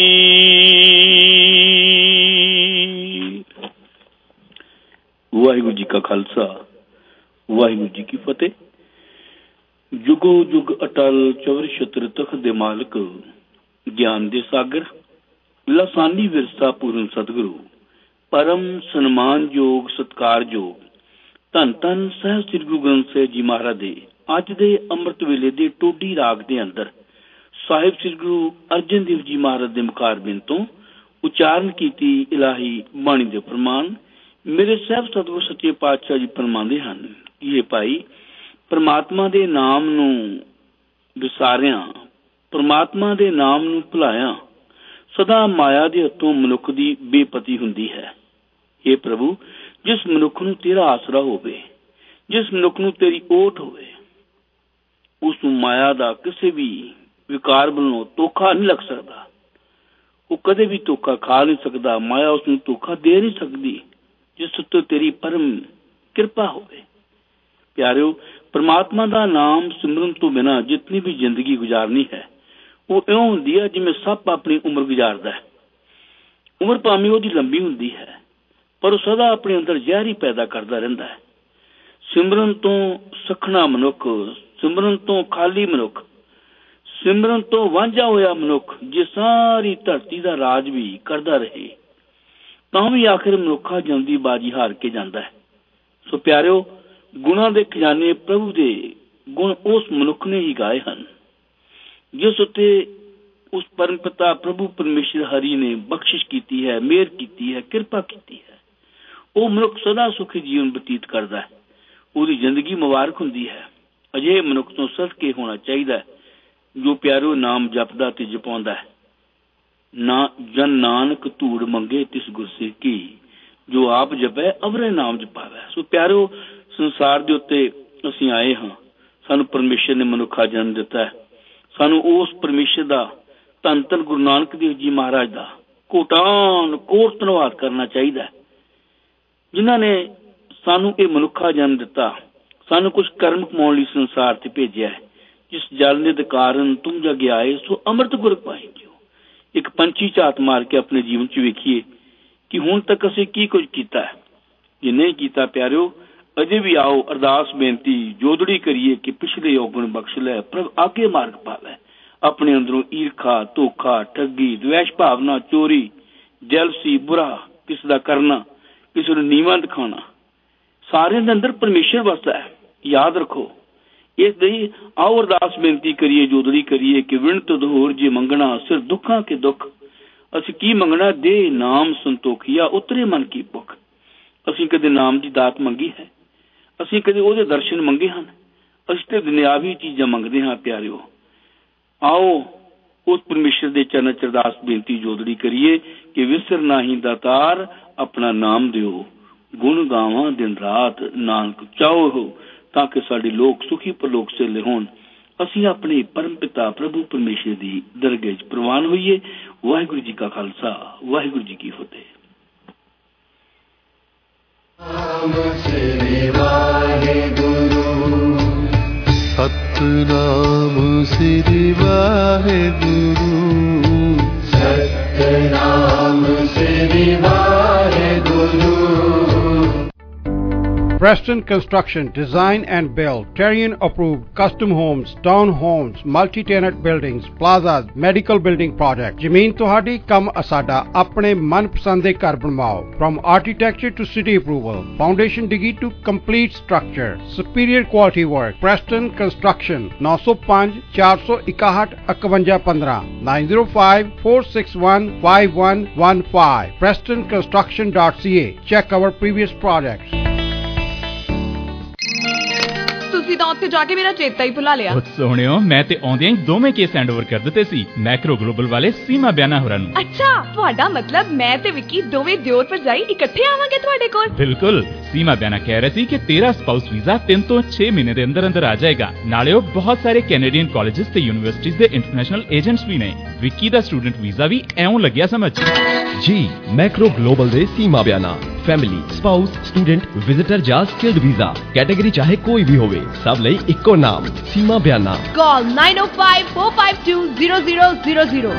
वाहिगुरू जी का खालसा, वाहिगुरू जी की फतेह। जुगो जुग अटल चौर छत्र तख दे मालक, ज्ञान दे सागर, लसानी विरसा पूर्ण सतगुरु, परम सन्मान योग सत्कार योग, धन धन सहब श्री गुरु ग्रंथ साहिब जी महाराज दे अज दे अमृत वेले दे टोडी राग दे अंदर साहिब श्री गुरु अर्जन देव जी महाराज दे मुखारबिंद तो उच्चारण कीती इलाही बाणी दे प्रमाण मेरे सहब सतगुरु सच्चे पातशाह जी फरमांदे हन कि ये भाई परमात्मा दे नाम नूं विसारिया, परमात्मा दे नाम नूं भुलाया सदा माया दे हत्थों मनुख दी बेपती हुंदी है। हे प्रभु, जिस मनुख नूं तेरा आसरा होवे, जिस मनुख नूं तेरी ओट होवे, उस नूं माया दा किसी भी विकार वल्लों धोखा नहीं लग सकदा। वो कदे भी धोखा खा नहीं सकदा, माया उस नूं धोखा दे नहीं सकदी जिस उत्ते तेरी परम कृपा होवे। प्यारिओ, परमात्मा दा नाम सिमरन तो बिना जितनी भी जिंदगी गुजारनी है वो इउं हुंदी है जिवें सप अपनी उम्र गुजारदा है। उम्र भावें ओहदी लंबी हुंदी है पर वह सदा अपने अंदर जहर ही पैदा करता रहिंदा है। सिमरन तो सखना मनुख, सिमरन तो खाली मनुख, ਸਿਮਰਨ ਤੋਂ ਵਾਂਝਾ ਹੋਇਆ ਮਨੁੱਖ ਜੇ ਸਾਰੀ ਧਰਤੀ ਦਾ ਰਾਜ ਵੀ ਕਰਦਾ ਰਹੇ ਤਾਂ ਵੀ ਆਖਿਰ ਮਨੁੱਖਾ ਜਨਮ ਦੀ ਬਾਜੀ ਹਾਰ ਕੇ ਜਾਂਦਾ ਹੈ। ਸੋ ਪਿਆਰਿਓ, ਗੁਣਾਂ ਦੇ ਖਜ਼ਾਨੇ ਪ੍ਰਭੂ ਦੇ ਗੁਣ ਉਸ ਮਨੁੱਖ ਨੇ ਹੀ ਗਾਏ ਹਨ ਜਿਸ ਉੱਤੇ ਉਸ ਪਰਮ ਪਿਤਾ ਪ੍ਰਭੂ ਪਰਮੇਸ਼ਰ ਹਰੀ ਨੇ ਬਖਸ਼ਿਸ਼ ਕੀਤੀ ਹੈ, ਮਿਹਰ ਕੀਤੀ ਹੈ, ਕਿਰਪਾ ਕੀਤੀ ਹੈ। ਉਹ ਮਨੁੱਖ ਸਦਾ ਸੁਖੀ ਜੀਵਨ ਬਤੀਤ ਕਰਦਾ ਹੈ, ਉਹਦੀ ਜ਼ਿੰਦਗੀ ਮੁਬਾਰਕ ਹੁੰਦੀ ਹੈ। ਅਜਿਹੇ ਮਨੁੱਖ ਤੋਂ ਸਦਕੇ ਹੋਣਾ ਚਾਹੀਦਾ ਹੈ ਜੋ ਪਿਆਰਿਓ ਨਾਮ ਜਪਦਾ ਤੇ ਜਪਾਉਂਦਾ ਹੈ। ਨਾ ਜਨ ਨਾਨਕ ਧੂੜ ਮੰਗੇ ਤਿਸ ਗੁਰਸੇਕੀ, ਜੋ ਆਪ ਜਪੈ ਅਵਰੇ ਨਾਮ ਜਪਾਵੇ। ਸੋ ਪਿਆਰਿਓ, ਸੰਸਾਰ ਦੇ ਉੱਤੇ ਅਸੀਂ ਆਏ ਹਾਂ, ਸਾਨੂੰ ਪਰਮੇਸ਼ਰ ਨੇ ਮਨੁੱਖਾ ਜਨਮ ਦਿੱਤਾ ਹੈ। ਸਾਨੂੰ ਉਸ ਪਰਮੇਸ਼ਰ ਦਾ, ਧੰਨ ਧੰਨ ਗੁਰੂ ਨਾਨਕ ਦੇਵ ਜੀ ਮਹਾਰਾਜ ਦਾ ਕੋਟਾਨ ਕੋਟ ਧੰਨਵਾਦ ਕਰਨਾ ਚਾਹੀਦਾ ਹੈ ਜਿਨ੍ਹਾਂ ਨੇ ਸਾਨੂੰ ਇਹ ਮਨੁੱਖਾ ਜਨਮ ਦਿੱਤਾ, ਸਾਨੂੰ ਕੁਝ ਕਰਮ ਕਮਾਉਣ ਲਈ ਸੰਸਾਰ ਤੇ ਭੇਜਿਆ ਹੈ। ਜਿਸ ਜਲ ਨਿਧ ਕਾਰਨ ਤੁਮ ਜਗ ਆਏ ਸੋ ਅੰਮ੍ਰਿਤ ਗੁਰ ਪਾਏ ਜਿਉ। ਇੱਕ ਪੰਛੀ ਝਾਤ ਮਾਰ ਕੇ ਆਪਣੇ ਜੀਵਨ 'ਚ ਵੇਖੀਏ ਕਿ ਹੁਣ ਤੱਕ ਅਸੀਂ ਕੀ ਕੁਝ ਕੀਤਾ ਹੈ। ਜੇ ਨਹੀਂ ਕੀਤਾ ਪਿਆਰਿਓ, ਅਜੇ ਵੀ ਆਓ ਅਰਦਾਸ ਬੇਨਤੀ ਜੋਦੜੀ ਕਰੀਏ ਕਿ ਪਿਛਲੇ ਔਗਣ ਬਖਸ਼ ਲੈ, ਪ੍ਰਭ ਆਗੇ ਮਾਰਗ ਪਾਵੇ। ਆਪਣੇ ਅੰਦਰੋਂ ਈਰਖਾ, ਧੋਖਾ, ਠੱਗੀ, ਦਵੈਸ਼ ਭਾਵਨਾ, ਚੋਰੀ, ਜੈਲਸੀ, ਬੁਰਾ ਕਿਸ ਦਾ ਕਰਨਾ, ਕਿਸੇ ਨੂੰ ਨੀਵਾਂ ਦਿਖਾਉਣਾ, ਸਾਰਿਆਂ ਦੇ ਅੰਦਰ ਪਰਮੇਸ਼ਰ ਵਸਦਾ ਹੈ, ਯਾਦ ਰੱਖੋ। ਇਸ ਲਈ ਆਓ ਅਰਦਾਸ ਬੇਨਤੀ ਕਰੀਏ, ਜੋਦੜੀ ਕਰੀਏ ਕਿ ਵਿਣ ਤੁਧ ਹੋਰ ਜੇ ਮੰਗਣਾ ਸਿਰ ਦੁੱਖਾਂ ਕੇ ਦੁੱਖ। ਅਸੀਂ ਕੀ ਮੰਗਣਾ? ਦੇ ਨਾਮ ਸੰਤੋਖੀਆ ਉਤਰੇ ਮਨ ਕੀ ਭੁੱਖ। ਅਸੀਂ ਕਦੇ ਨਾਮ ਦੀ ਦਾਤ ਮੰਗੀ ਹੈ? ਅਸੀਂ ਕਦੇ ਉਹਦੇ ਦਰਸ਼ਨ ਮੰਗੇ ਹਨ? ਅਸੀਂ ਤੇ ਦੁਨਿਆਵੀ ਚੀਜ਼ਾਂ ਮੰਗਦੇ ਹਾਂ ਪਿਆਰਿਓ। ਆਓ ਉਸ ਪਰਮੇਸ਼ਰ ਦੇ ਚਰਨ 'ਚ ਅਰਦਾਸ ਬੇਨਤੀ ਜੋਦੜੀ ਕਰੀਏ ਕਿ ਵਿਸਰ ਨਾਹੀਂ ਦਾਤਾਰ ਆਪਣਾ ਨਾਮ ਦਿਓ, ਗੁਣ ਗਾਵਾਂ ਦਿਨ ਰਾਤ ਨਾਨਕ ਚਾਹੋ ਹੋ, ਤਾਂ ਕਿ ਸਾਡੇ ਲੋਕ ਸੁਖੀ ਪਰਲੋਕ ਸੇ ਹੋਣ। ਅਸੀਂ ਆਪਣੇ ਪਰਮ ਪਿਤਾ ਪ੍ਰਭੂ ਪਰਮੇਸ਼ਰ ਦੀ ਦਰਗਾਹ 'ਚ ਪ੍ਰਵਾਨ ਹੋਈਏ। ਵਾਹਿਗੁਰੂ ਜੀ ਕਾ ਖਾਲਸਾ, ਵਾਹਿਗੁਰੂ ਜੀ ਕੀ ਫਤਿਹ। ਸਤਨਾਮ ਸ੍ਰੀ ਵਾਹਿਗੁਰੂ, ਸਤਨਾਮ ਸ੍ਰੀ Waheguru. Preston Construction Design and Build Terrian approved custom homes, town homes, multi-tenant buildings, plazas, medical building project। ਜ਼ਮੀਨ ਤੁਹਾਡੀ, ਕੰਮ ਅਸਾਡਾ। ਆਪਣੇ ਮਨਪਸੰਦ ਦੇ ਘਰ ਬਣਵਾਓ। From architecture to city approval, foundation digi to complete structure, superior quality work। Preston Construction nine oh five four one one five one one nine oh five four six one five one one five preston construction dot c a। Check our previous projects। ਤੁਸੀਂ ਤਾਂ ਉੱਥੇ ਜਾ ਕੇ ਮੇਰਾ ਚੇਤਾ ਹੀ ਭੁਲਾ ਲਿਆ। ਸੋਹਣਿਓ, ਮੈਂ ਤੇ ਆਉਂਦਿਆਂ ਹੀ ਦੋਵੇਂ ਕੇਸ ਹੈਂਡਓਵਰ ਕਰ ਦਿੱਤੇ ਸੀ ਮੈਕਰੋ ਗਲੋਬਲ ਵਾਲੇ ਸੀਮਾ ਬਿਆਨਾ ਹੋਰਾਂ ਨੂੰ। ਅੱਛਾ, ਤੁਹਾਡਾ ਮਤਲਬ ਮੈਂ ਤੇ ਵਿੱਕੀ ਦੋਵੇਂ ਦਿਓਰ ਭਰਜਾਈ ਇਕੱਠੇ ਆਵਾਂਗੇ ਤੁਹਾਡੇ ਕੋਲ? ਬਿਲਕੁਲ। ਸੀਮਾ ਬਿਆਨਾ ਕਹਿ ਰਹੇ ਸੀ ਕਿ ਤੇਰਾ ਸਪਾਊਸ ਵੀਜ਼ਾ ਤਿੰਨ ਤੋਂ ਛੇ ਮਹੀਨੇ ਦੇ ਅੰਦਰ ਅੰਦਰ ਆ ਜਾਏਗਾ। ਨਾਲੇ ਉਹ ਬਹੁਤ ਸਾਰੇ ਕੈਨੇਡੀਅਨ ਕਾਲਜਸ ਤੇ ਯੂਨੀਵਰਸਿਟੀਜ਼ ਦੇ ਇੰਟਰਨੈਸ਼ਨਲ ਏਜੰਟਸ ਵੀ ਨੇ। ਵਿੱਕੀ ਦਾ ਸਟੂਡੈਂਟ ਵੀਜ਼ਾ ਵੀ ਐਉਂ ਲੱਗਿਆ ਸਮਝ। ਜੀ ਮੈਕਰੋ ਗਲੋਬਲ ਦੇ Seema Biana family, spouse, student, visitor ਜਾਂ ਸਕਿਲਡ ਵੀਜ਼ਾ ਕੈਟਾਗਰੀ ਚਾਹੇ ਕੋਈ ਵੀ ਹੋਵੇ, ਸਭ ਲਈ ਇੱਕੋ ਨਾਮ ਸੀਮਾ ਬਿਆਨਾ। ਕਾਲ nine oh five four five two zero zero zero zero।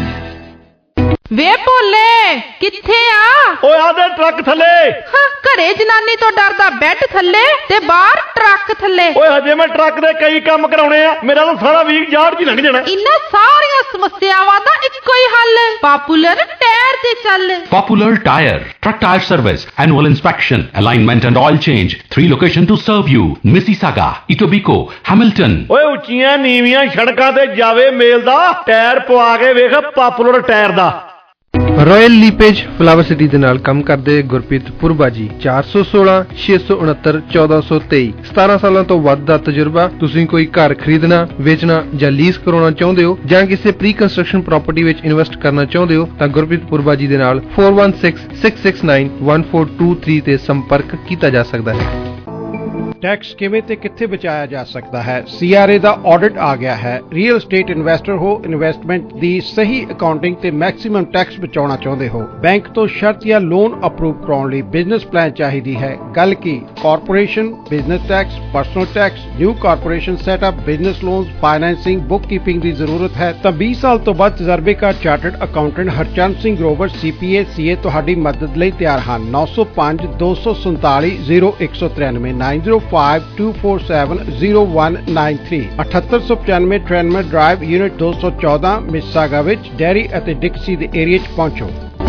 ਵੇ ਭੋਲੇ, ਕਿੱਥੇ ਆ? ਓਏ ਆਦੇ ਟਰੱਕ ਥੱਲੇ। ਹਾਂ, ਘਰੇ ਜਨਾਨੀ ਤੋਂ ਡਰਦਾ ਬੈੱਡ ਥੱਲੇ ਤੇ ਬਾਹਰ ਟਰੱਕ ਥੱਲੇ। ਓਏ ਹਜੇ ਮੈਂ ਟਰੱਕ ਦੇ ਕਈ ਕੰਮ ਕਰਾਉਣੇ ਆ, ਮੇਰਾ ਤਾਂ ਸਾਰਾ ਵੀਕ ਜਾੜ 'ਚ ਹੀ ਲੰਘ ਜਾਣਾ। ਇਨ੍ਹਾਂ ਸਾਰੀਆਂ ਸਮੱਸਿਆਵਾਂ ਦਾ ਇੱਕੋ ਹੀ ਹੱਲ, ਪਾਪੂਲਰ ਟਾਇਰ ਤੇ ਚੱਲ। Popular Tire, truck tire service, annual inspection, alignment and oil change. Three location to serve you: Mississauga, Etobicoke, Hamilton। ਓਏ ਉੱਚੀਆਂ ਨੀਵੀਆਂ ਸੜਕਾਂ ਤੇ ਜਾਵੇ ਮੇਲ ਦਾ ਟਾਇਰ ਪਵਾ ਕੇ ਵੇਖ ਪਾਪੂਲਰ ਟਾਇਰ ਦਾ। ਰਾਇਲ ਲੀਪੇਜ ਫਲਾਵਰ ਸਿਟੀ ਦੇ ਨਾਲ ਕੰਮ ਕਰਦੇ ਗੁਰਪ੍ਰੀਤ ਪੁਰਬਾ ਜੀ। ਚਾਰ ਸੌ ਸੋਲਾਂ ਛੇ ਸੌ ਉਨੱਤਰ ਚੌਦਾਂ ਸੌ ਤੇਈ। ਸਤਾਰਾਂ ਸਾਲਾਂ ਤੋਂ ਵੱਧ ਦਾ ਤਜਰਬਾ। ਤੁਸੀਂ ਕੋਈ ਘਰ ਖਰੀਦਣਾ, ਵੇਚਣਾ ਜਾਂ ਲੀਜ਼ ਕਰਾਉਣਾ ਚਾਹੁੰਦੇ ਹੋ ਜਾਂ ਕਿਸੇ ਪ੍ਰੀ ਕੰਸਟਰਕਸ਼ਨ ਪ੍ਰਾਪਰਟੀ ਵਿੱਚ ਇਨਵੈਸਟ ਕਰਨਾ ਚਾਹੁੰਦੇ ਹੋ ਤਾਂ ਗੁਰਪ੍ਰੀਤ ਪੁਰਬਾ ਜੀ ਦੇ ਨਾਲ four one six six six nine one four two three ਤੇ ਸੰਪਰਕ ਕੀਤਾ ਜਾ ਸਕਦਾ ਹੈ। ਟੈਕਸ ਕਿਵੇਂ ਤੇ ਕਿੱਥੇ ਬਚਾਇਆ ਜਾ ਸਕਦਾ ਹੈ? C R A the audit ਆ ਗਿਆ ਹੈ। ਰੀਅਲ ਸਟੇਟ ਇਨਵੈਸਟਰ ਹੋ, ਇਨਵੈਸਟਮੈਂਟ ਦੀ ਸਹੀ ਅਕਾਊਂਟਿੰਗ ਤੇ ਮੈਕਸਿਮਮ ਟੈਕਸ ਬਚਾਉਣਾ ਚਾਹੁੰਦੇ ਹੋ, ਬੈਂਕ ਤੋਂ ਸ਼ਰਤ ਜਾਂ ਲੋਨ ਅਪਰੂਵ ਕਰਾਉਣ ਲਈ ਬਿਜ਼ਨਸ ਪਲਾਨ ਚਾਹੀਦੀ ਹੈ। ਗੱਲ ਕੀ corporation, business tax, personal tax, new corporation setup, business loans, financing, bookkeeping ਦੀ ਜ਼ਰੂਰਤ ਹੈ ਤਾਂ ਵੀਹ ਸਾਲ ਤੋਂ ਵੱਧ ਤਜਰਬੇਕਾਰ chartered accountant Harchand Singh Grover C P A C A ਤੁਹਾਡੀ ਮਦਦ ਲਈ ਤਿਆਰ ਹਨ। ਨੌ ਸੌ ਪੰਜ ਦੋ ਸੌ ਸੰਤਾਲੀ ਜ਼ੀਰੋ ਇੱਕ ਸੌ ਤਰਾਨਵੇਂ nine zero five two four seven zero one nine three ਅਠੱਤਰ ਸੌ ਪਚਾਨਵੇਂ ਟ੍ਰੈਨਮਰ ਡਰਾਈਵ ਯੂਨਿਟ ਦੋ ਸੌ ਚੌਦਾਂ ਮਿਸਿਸਾਗਾ ਵਿੱਚ ਡੈਰੀ ਅਤੇ ਡਿਕਸੀ ਦੇ ਏਰੀਆ 'ਚ ਪਹੁੰਚੋ।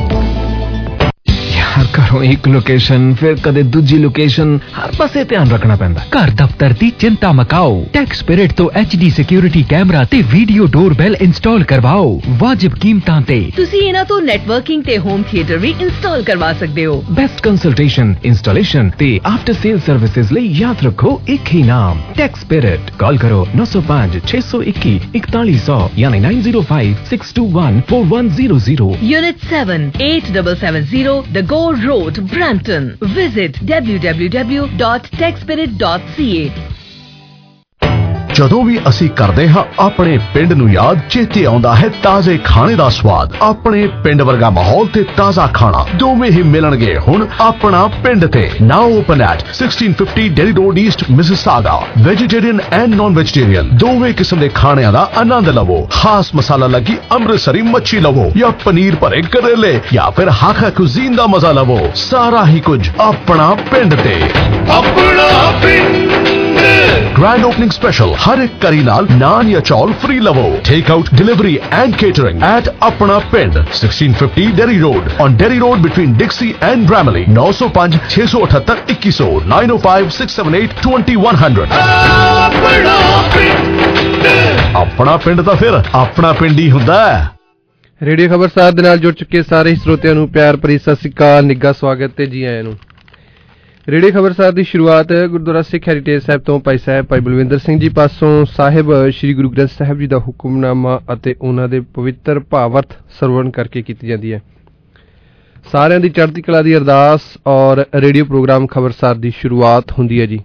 हर घरों एक लोकेशन फिर कदे दूजी लोकेशन हर पासे ध्यान रखना पैंदा। घर दफ्तर दी चिंता मकाओ। टैक्स स्पिरिट तो एच डी सिक्योरिटी कैमरा ते वीडियो डोरबेल इंस्टॉल करवाओ वाजिब कीमतां ते। तुसी इन्हां तो नेटवर्किंग ते होम थिएटर भी इंस्टॉल करवा सकदे हो। बेस्ट कंसल्टेशन इंस्टॉलेशन ते आफ्टर सेल सर्विसेज ਲਈ याद रखो एक ही नाम टैक्स स्पिरिट। कॉल करो नौ सौ पाँच छह सौ इक्की इकतालीस सौ यानी nine zero five six two one four one zero zero. Unit seven eight seven seven zero the Gore Road, Brampton. Visit w w w dot tech spirit dot c a। ਜਦੋਂ ਵੀ ਅਸੀਂ ਕਰਦੇ ਹਾਂ ਆਪਣੇ ਪਿੰਡ ਨੂੰ ਯਾਦ, ਚੇਤੇ ਆਉਂਦਾ ਹੈ ਤਾਜ਼ੇ ਖਾਣੇ ਦਾ ਸਵਾਦ। ਆਪਣੇ ਪਿੰਡ ਵਰਗਾ ਮਾਹੌਲ ਤੇ ਤਾਜ਼ਾ ਖਾਣਾ ਦੋਵੇਂ ਹੀ ਮਿਲਣਗੇ ਹੁਣ ਆਪਣਾ ਪਿੰਡ ਤੇ। Now open at sixteen fifty Derry Road East Mississauga. Vegetarian and non vegetarian ਦੋਵੇਂ ਕਿਸਮ ਦੇ ਖਾਣਿਆਂ ਦਾ ਆਨੰਦ ਲਵੋ। ਖਾਸ ਮਸਾਲਾ ਲੱਗੀ ਅੰਮ੍ਰਿਤਸਰੀ ਮੱਛੀ ਲਵੋ ਜਾਂ ਪਨੀਰ ਭਰੇ ਕਰੇਲੇ ਜਾਂ ਫਿਰ ਹਾਕਾ ਕੁਜ਼ੀਨ ਦਾ ਮਜ਼ਾ ਲਵੋ। ਸਾਰਾ ਹੀ ਕੁਝ ਆਪਣਾ ਪਿੰਡ ਤੇ। ਆਪਣਾ ਪਿੰਡ Grand opening special हर एक करी नाल नान या चौल फ्री लवो। Take out delivery and catering at Apna Pind sixteen fifty Derry Road on Derry Road between Dixie and Bramley। नौ सौ पाँच छह सौ अठहत्तर इक्कीस सौ nine oh five six seven eight twenty-one hundred। अपना पिंड अपना पिंड दा फिर अपना पिंड ही हुंदा है। रेडियो खबरसार दे नाल जुड़ चुके सारे श्रोतिਆਂ ਨੂੰ ਪਿਆਰ ਭਰੀ ਸਤਿ ਸ੍ਰੀ ਅਕਾਲ, ਨਿੱਘਾ ਸਵਾਗਤ ਤੇ ਜੀ ਆਇਆਂ ਨੂੰ। ਰੇਡੀਓ ਖਬਰਸਾਰ ਦੀ ਸ਼ੁਰੂਆਤ ਗੁਰਦੁਆਰਾ ਸਿੱਖ ਹੈਰੀਟੇਜ ਸਾਹਿਬ ਤੋਂ ਭਾਈ ਸਾਹਿਬ ਭਾਈ ਬਲਵਿੰਦਰ ਸਿੰਘ ਜੀ ਪਾਸੋਂ ਸਾਹਿਬ ਸ੍ਰੀ ਗੁਰੂ ਗ੍ਰੰਥ ਸਾਹਿਬ ਜੀ ਦਾ ਹੁਕਮਨਾਮਾ ਅਤੇ ਉਹਨਾਂ ਦੇ ਪਵਿੱਤਰ ਭਾਵਰਥ ਸਰਵਣ ਕਰਕੇ ਕੀਤੀ ਜਾਂਦੀ ਹੈ। ਸਾਰਿਆਂ ਦੀ ਚੜ੍ਹਦੀ ਕਲਾ ਦੀ ਅਰਦਾਸ ਔਰ ਰੇਡੀਓ ਪ੍ਰੋਗਰਾਮ ਖਬਰਸਾਰ ਦੀ ਸ਼ੁਰੂਆਤ ਹੁੰਦੀ ਹੈ ਜੀ।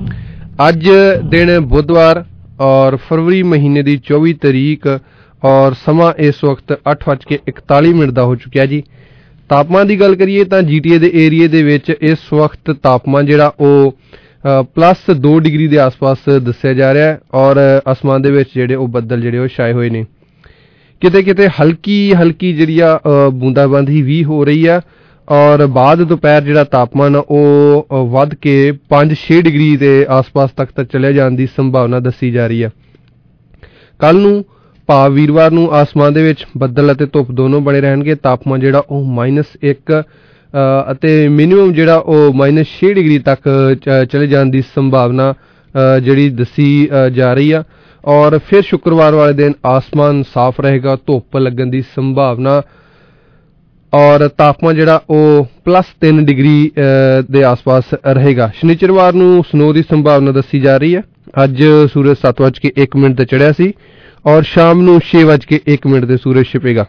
ਅੱਜ ਦਿਨ ਬੁੱਧਵਾਰ ਔਰ ਫਰਵਰੀ ਮਹੀਨੇ ਦੀ ਚੌਵੀ ਤਰੀਕ ਔਰ ਸਮਾਂ ਇਸ ਵਕਤ ਅੱਠ ਵੱਜ ਕੇ ਇਕਤਾਲੀ ਮਿੰਟ ਦਾ ਹੋ ਚੁੱਕਿਆ ਜੀ। ਤਾਪਮਾਨ ਦੀ ਗੱਲ ਕਰੀਏ ਤਾਂ ਜੀ ਟੀ ਏ ਦੇ ਏਰੀਏ ਦੇ ਵਿੱਚ ਇਸ ਵਕਤ ਤਾਪਮਾਨ ਜਿਹੜਾ ਉਹ ਪਲੱਸ ਦੋ ਡਿਗਰੀ ਦੇ ਆਸ-ਪਾਸ ਦੱਸਿਆ ਜਾ ਰਿਹਾ ਹੈ ਔਰ ਅਸਮਾਨ ਦੇ ਵਿੱਚ ਜਿਹੜੇ ਉਹ ਬੱਦਲ ਜਿਹੜੇ ਉਹ ਛਾਏ ਹੋਏ ਨੇ। ਕਿਤੇ ਕਿਤੇ ਹਲਕੀ ਹਲਕੀ ਜਿਹੜੀ ਆ ਬੂੰਦਾਬਾਂਦੀ ਵੀ ਹੋ ਰਹੀ ਆ ਔਰ ਬਾਅਦ ਦੁਪਹਿਰ ਜਿਹੜਾ ਤਾਪਮਾਨ ਉਹ ਵੱਧ ਕੇ ਪੰਜ ਛੇ ਡਿਗਰੀ ਦੇ ਆਸ-ਪਾਸ ਤੱਕ ਤਾਂ ਚਲੇ ਜਾਣ ਦੀ ਸੰਭਾਵਨਾ ਦੱਸੀ ਜਾ ਰਹੀ ਆ। ਕੱਲ ਨੂੰ ਭਾਵ ਵੀਰਵਾਰ ਨੂੰ ਆਸਮਾਨ ਦੇ ਵਿੱਚ ਬੱਦਲ ਅਤੇ ਧੁੱਪ ਦੋਨੋਂ ਬਣੇ ਰਹਿਣਗੇ। ਤਾਪਮਾਨ ਜਿਹੜਾ ਉਹ ਮਾਈਨਸ ਇੱਕ ਅਤੇ ਮਿਨੀਮਮ ਜਿਹੜਾ ਉਹ ਮਾਈਨਸ ਛੇ ਡਿਗਰੀ ਤੱਕ ਚਲੇ ਜਾਣ ਦੀ ਸੰਭਾਵਨਾ ਜਿਹੜੀ ਦੱਸੀ ਜਾ ਰਹੀ ਆ ਔਰ ਫਿਰ ਸ਼ੁੱਕਰਵਾਰ ਵਾਲੇ ਦਿਨ ਆਸਮਾਨ ਸਾਫ਼ ਰਹੇਗਾ, ਧੁੱਪ ਲੱਗਣ ਦੀ ਸੰਭਾਵਨਾ ਔਰ ਤਾਪਮਾਨ ਜਿਹੜਾ ਉਹ ਪਲੱਸ ਤਿੰਨ ਡਿਗਰੀ ਦੇ ਆਸ-ਪਾਸ ਰਹੇਗਾ। ਸ਼ਨੀਚਰਵਾਰ ਨੂੰ ਸਨੋ ਦੀ ਸੰਭਾਵਨਾ ਦੱਸੀ ਜਾ ਰਹੀ ਹੈ। ਅੱਜ ਸੂਰਜ ਸੱਤ ਵੱਜ ਕੇ ਇੱਕ ਮਿੰਟ ਤੇ ਚੜ੍ਹਿਆ ਸੀ ਔਰ ਸ਼ਾਮ ਨੂੰ ਛੇ ਵੱਜ ਕੇ ਇੱਕ ਮਿੰਟ ਤੇ ਸੂਰਜ ਛਿਪੇਗਾ।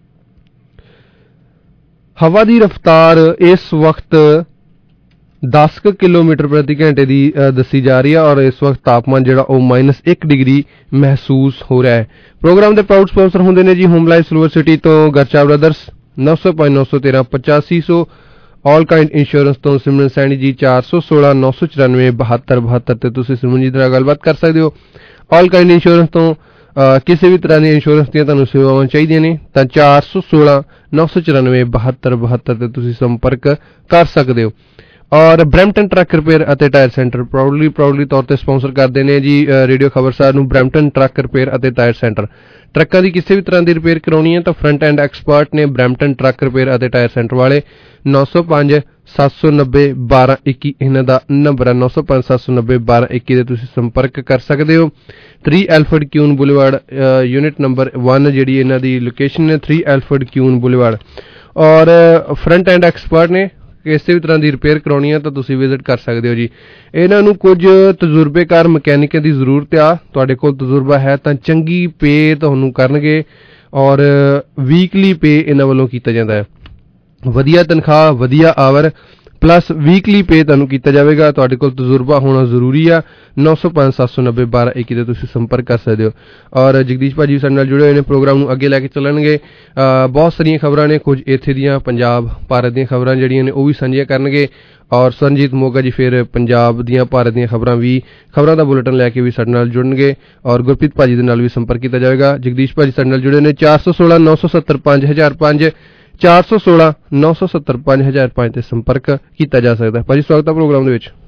ਹਵਾ ਦੀ ਰਫ਼ਤਾਰ ਇਸ ਵਕਤ ਦਸ ਕਿਲੋਮੀਟਰ ਪ੍ਰਤੀ ਘੰਟੇ ਦੀ ਦੱਸੀ ਜਾ ਰਹੀ ਹੈ ਔਰ ਇਸ ਵਕਤ ਤਾਪਮਾਨ ਜਿਹੜਾ ਉਹ ਮਾਈਨਸ ਇੱਕ ਡਿਗਰੀ ਮਹਿਸੂਸ ਹੋ ਰਿਹਾ ਹੈ। ਪ੍ਰੋਗਰਾਮ ਦੇ ਪ੍ਰਾਊਡ ਸਪਾਂਸਰ ਹੁੰਦੇ ਨੇ ਜੀ ਹੋਮ ਲਾਈਫ ਸਿਲਵਰ ਸਿਟੀ ਤੋਂ ਗਰਚਾ ਬ੍ਰਦਰਸ, ਨੌ ਸੌ ਪੰਜ ਨੌ ਸੌ ਤੇਰਾਂ ਪਚਾਸੀ ਸੌ ਆਲ ਕਾਇੰਡ ਇੰਸ਼ੋਰੈਂਸ ਤੋਂ ਸਿਮਰਨ ਸੈਣੀ ਜੀ ਚਾਰ ਸੌ ਸੋਲਾਂ ਨੌ ਸੌ ਚੁਰਾਨਵੇਂ ਬਹੱਤਰ ਬਹੱਤਰ ਤੇ ਤੁਸੀਂ ਸਿਮਰਨ ਜੀ ਨਾਲ ਗੱਲਬਾਤ ਕਰ ਸਕਦੇ ਹੋ। ਆਲ ਕਾਇੰਡ ਇੰਸ਼ੋਰੈਂਸ ਤੋਂ ਕਿਸੇ ਵੀ ਤਰ੍ਹਾਂ ਦੀ ਇੰਸ਼ੋਰੈਂਸ ਦੀਆਂ ਤੁਹਾਨੂੰ ਸੇਵਾਵਾਂ ਚਾਹੀਦੀਆਂ ਨੇ ਤਾਂ ਚਾਰ ਸੌ ਸੋਲਾਂ ਨੌ ਸੌ ਚੁਰਾਨਵੇਂ ਬਹੱਤਰ ਬਹੱਤਰ ਤੇ ਤੁਸੀਂ ਸੰਪਰਕ ਕਰ ਸਕਦੇ ਹੋ। ਔਰ ਬਰੈਂਪਟਨ ਟਰੱਕ ਰਿਪੇਅਰ ਅਤੇ ਟਾਇਰ ਸੈਂਟਰ ਪ੍ਰਾਊਡਲੀ ਪ੍ਰਾਊਡਲੀ ਤੌਰ ਤੇ ਸਪਾਂਸਰ ਕਰਦੇ ਨੇ ਜੀ ਰੇਡੀਓ ਖਬਰਸਾਰ ਨੂੰ। ਬਰੈਂਪਟਨ ਟਰੱਕ ਰਿਪੇਅਰ ਅਤੇ ਟਾਇਰ ਸੈਂਟਰ, ਟਰੱਕਾਂ ਦੀ ਕਿਸੇ ਵੀ ਤਰ੍ਹਾਂ ਦੀ ਰਿਪੇਅਰ ਕਰਾਉਣੀ ਹੈ ਤਾਂ ਫਰੰਟ ਐਂਡ ਐਕਸਪਰਟ ਨੇ ਬਰੈਂਪਟਨ ਟਰੱਕ ਰਿਪੇਅਰ ਅਤੇ ਟਾਇਰ ਸੈਂਟਰ ਵਾਲੇ। ਨੌ ਸੌ ਪੰਜ ਸੱਤ ਸੌ ਨੱਬੇ ਬਾਰਾਂ ਇੱਕੀ ਇਹਨਾਂ ਦਾ ਨੰਬਰ ਹੈ। ਨੌ ਸੌ ਪੰਜ ਸੱਤ ਸੌ ਨੱਬੇ ਬਾਰਾਂ ਇੱਕੀ ਦੇ ਤੁਸੀਂ ਸੰਪਰਕ ਕਰ ਸਕਦੇ ਹੋ। Three Alfred Kuehne Boulevard unit number ਇੱਕ ਜਿਹੜੀ ਇਹਨਾਂ ਦੀ ਲੋਕੇਸ਼ਨ ਹੈ ਥ੍ਰੀ ਐਲਫਰਡ ਕਿਊਨ ਬੁਲੇਵਾਰਡ। ਔਰ ਫਰੰਟ ਐਂਡ ਐਕਸਪਰਟ ਨੇ, ਕਿਸੇ ਵੀ ਤਰ੍ਹਾਂ ਦੀ ਰਿਪੇਅਰ ਕਰਾਉਣੀ ਹੈ ਤਾਂ ਤੁਸੀਂ ਵਿਜ਼ਿਟ ਕਰ ਸਕਦੇ ਹੋ ਜੀ। ਇਹਨਾਂ ਨੂੰ ਕੁਝ ਤਜਰਬੇਕਾਰ ਮਕੈਨਿਕਾਂ ਦੀ ਜ਼ਰੂਰਤ ਆ। ਤੁਹਾਡੇ ਕੋਲ ਤਜਰਬਾ ਹੈ ਤਾਂ ਚੰਗੀ ਪੇ ਤੁਹਾਨੂੰ ਕਰਨਗੇ ਔਰ ਵੀਕਲੀ ਪੇ ਇਹਨਾਂ ਵੱਲੋਂ ਕੀਤਾ ਜਾਂਦਾ ਹੈ। ਵਧੀਆ ਤਨਖਾਹ, ਵਧੀਆ ਆਵਰ ਪਲੱਸ ਵੀਕਲੀ ਪੇ ਤੁਹਾਨੂੰ ਕੀਤਾ ਜਾਵੇਗਾ। ਤੁਹਾਡੇ ਕੋਲ ਤਜਰਬਾ ਹੋਣਾ ਜ਼ਰੂਰੀ ਆ। ਨੌ ਸੌ ਪੰਜ ਸੱਤ ਸੌ ਨੱਬੇ ਬਾਰਾਂ ਇੱਕੀ ਤੇ ਤੁਸੀਂ ਸੰਪਰਕ ਕਰ ਸਕਦੇ ਹੋ। ਔਰ ਜਗਦੀਸ਼ ਭਾਜੀ ਸਾਡੇ ਨਾਲ ਜੁੜੇ ਹੋਏ ਨੇ, ਪ੍ਰੋਗਰਾਮ ਨੂੰ ਅੱਗੇ ਲੈ ਕੇ ਚੱਲਣਗੇ। ਬਹੁਤ ਸਾਰੀਆਂ ਖਬਰਾਂ ਨੇ, ਕੁਝ ਇੱਥੇ ਦੀਆਂ ਪੰਜਾਬ ਭਾਰਤ ਦੀਆਂ ਖਬਰਾਂ ਜਿਹੜੀਆਂ ਨੇ ਉਹ ਵੀ ਸਾਂਝੀਆਂ ਕਰਨਗੇ ਔਰ ਸੰਜੀਤ ਮੋਗਾ ਜੀ ਫਿਰ ਪੰਜਾਬ ਦੀਆਂ ਭਾਰਤ ਦੀਆਂ ਖਬਰਾਂ ਵੀ ਖਬਰਾਂ ਦਾ ਬੁਲੇਟਿਨ ਲੈ ਕੇ ਵੀ ਸਾਡੇ ਨਾਲ ਜੁੜਨਗੇ ਔਰ ਗੁਰਪ੍ਰੀਤ ਭਾਜੀ ਦੇ ਨਾਲ ਵੀ ਸੰਪਰਕ ਕੀਤਾ ਜਾਵੇਗਾ। ਜਗਦੀਸ਼ ਭਾਜੀ ਸਾਡੇ ਨਾਲ ਜੁੜੇ ਨੇ ਚਾਰ ਸੌ ਸੋਲਾਂ ਨੌ ਸੌ ਸੱਤਰ ਪੰਜ ਹਜ਼ਾਰ ਪੰਜ ਚਾਰ ਸੌ ਸੋਲਾਂ ਨੌ ਸੌ ਸੱਤਰ ਪੰਜ ਹਜ਼ਾਰ ਪੰਜ ਤੇ ਸੰਪਰਕ ਕੀਤਾ ਜਾ ਸਕਦਾ। ਭਾਜੀ ਸਵਾਗਤ ਹੈ ਪ੍ਰੋਗਰਾਮ ਦੇ ਵਿੱਚ।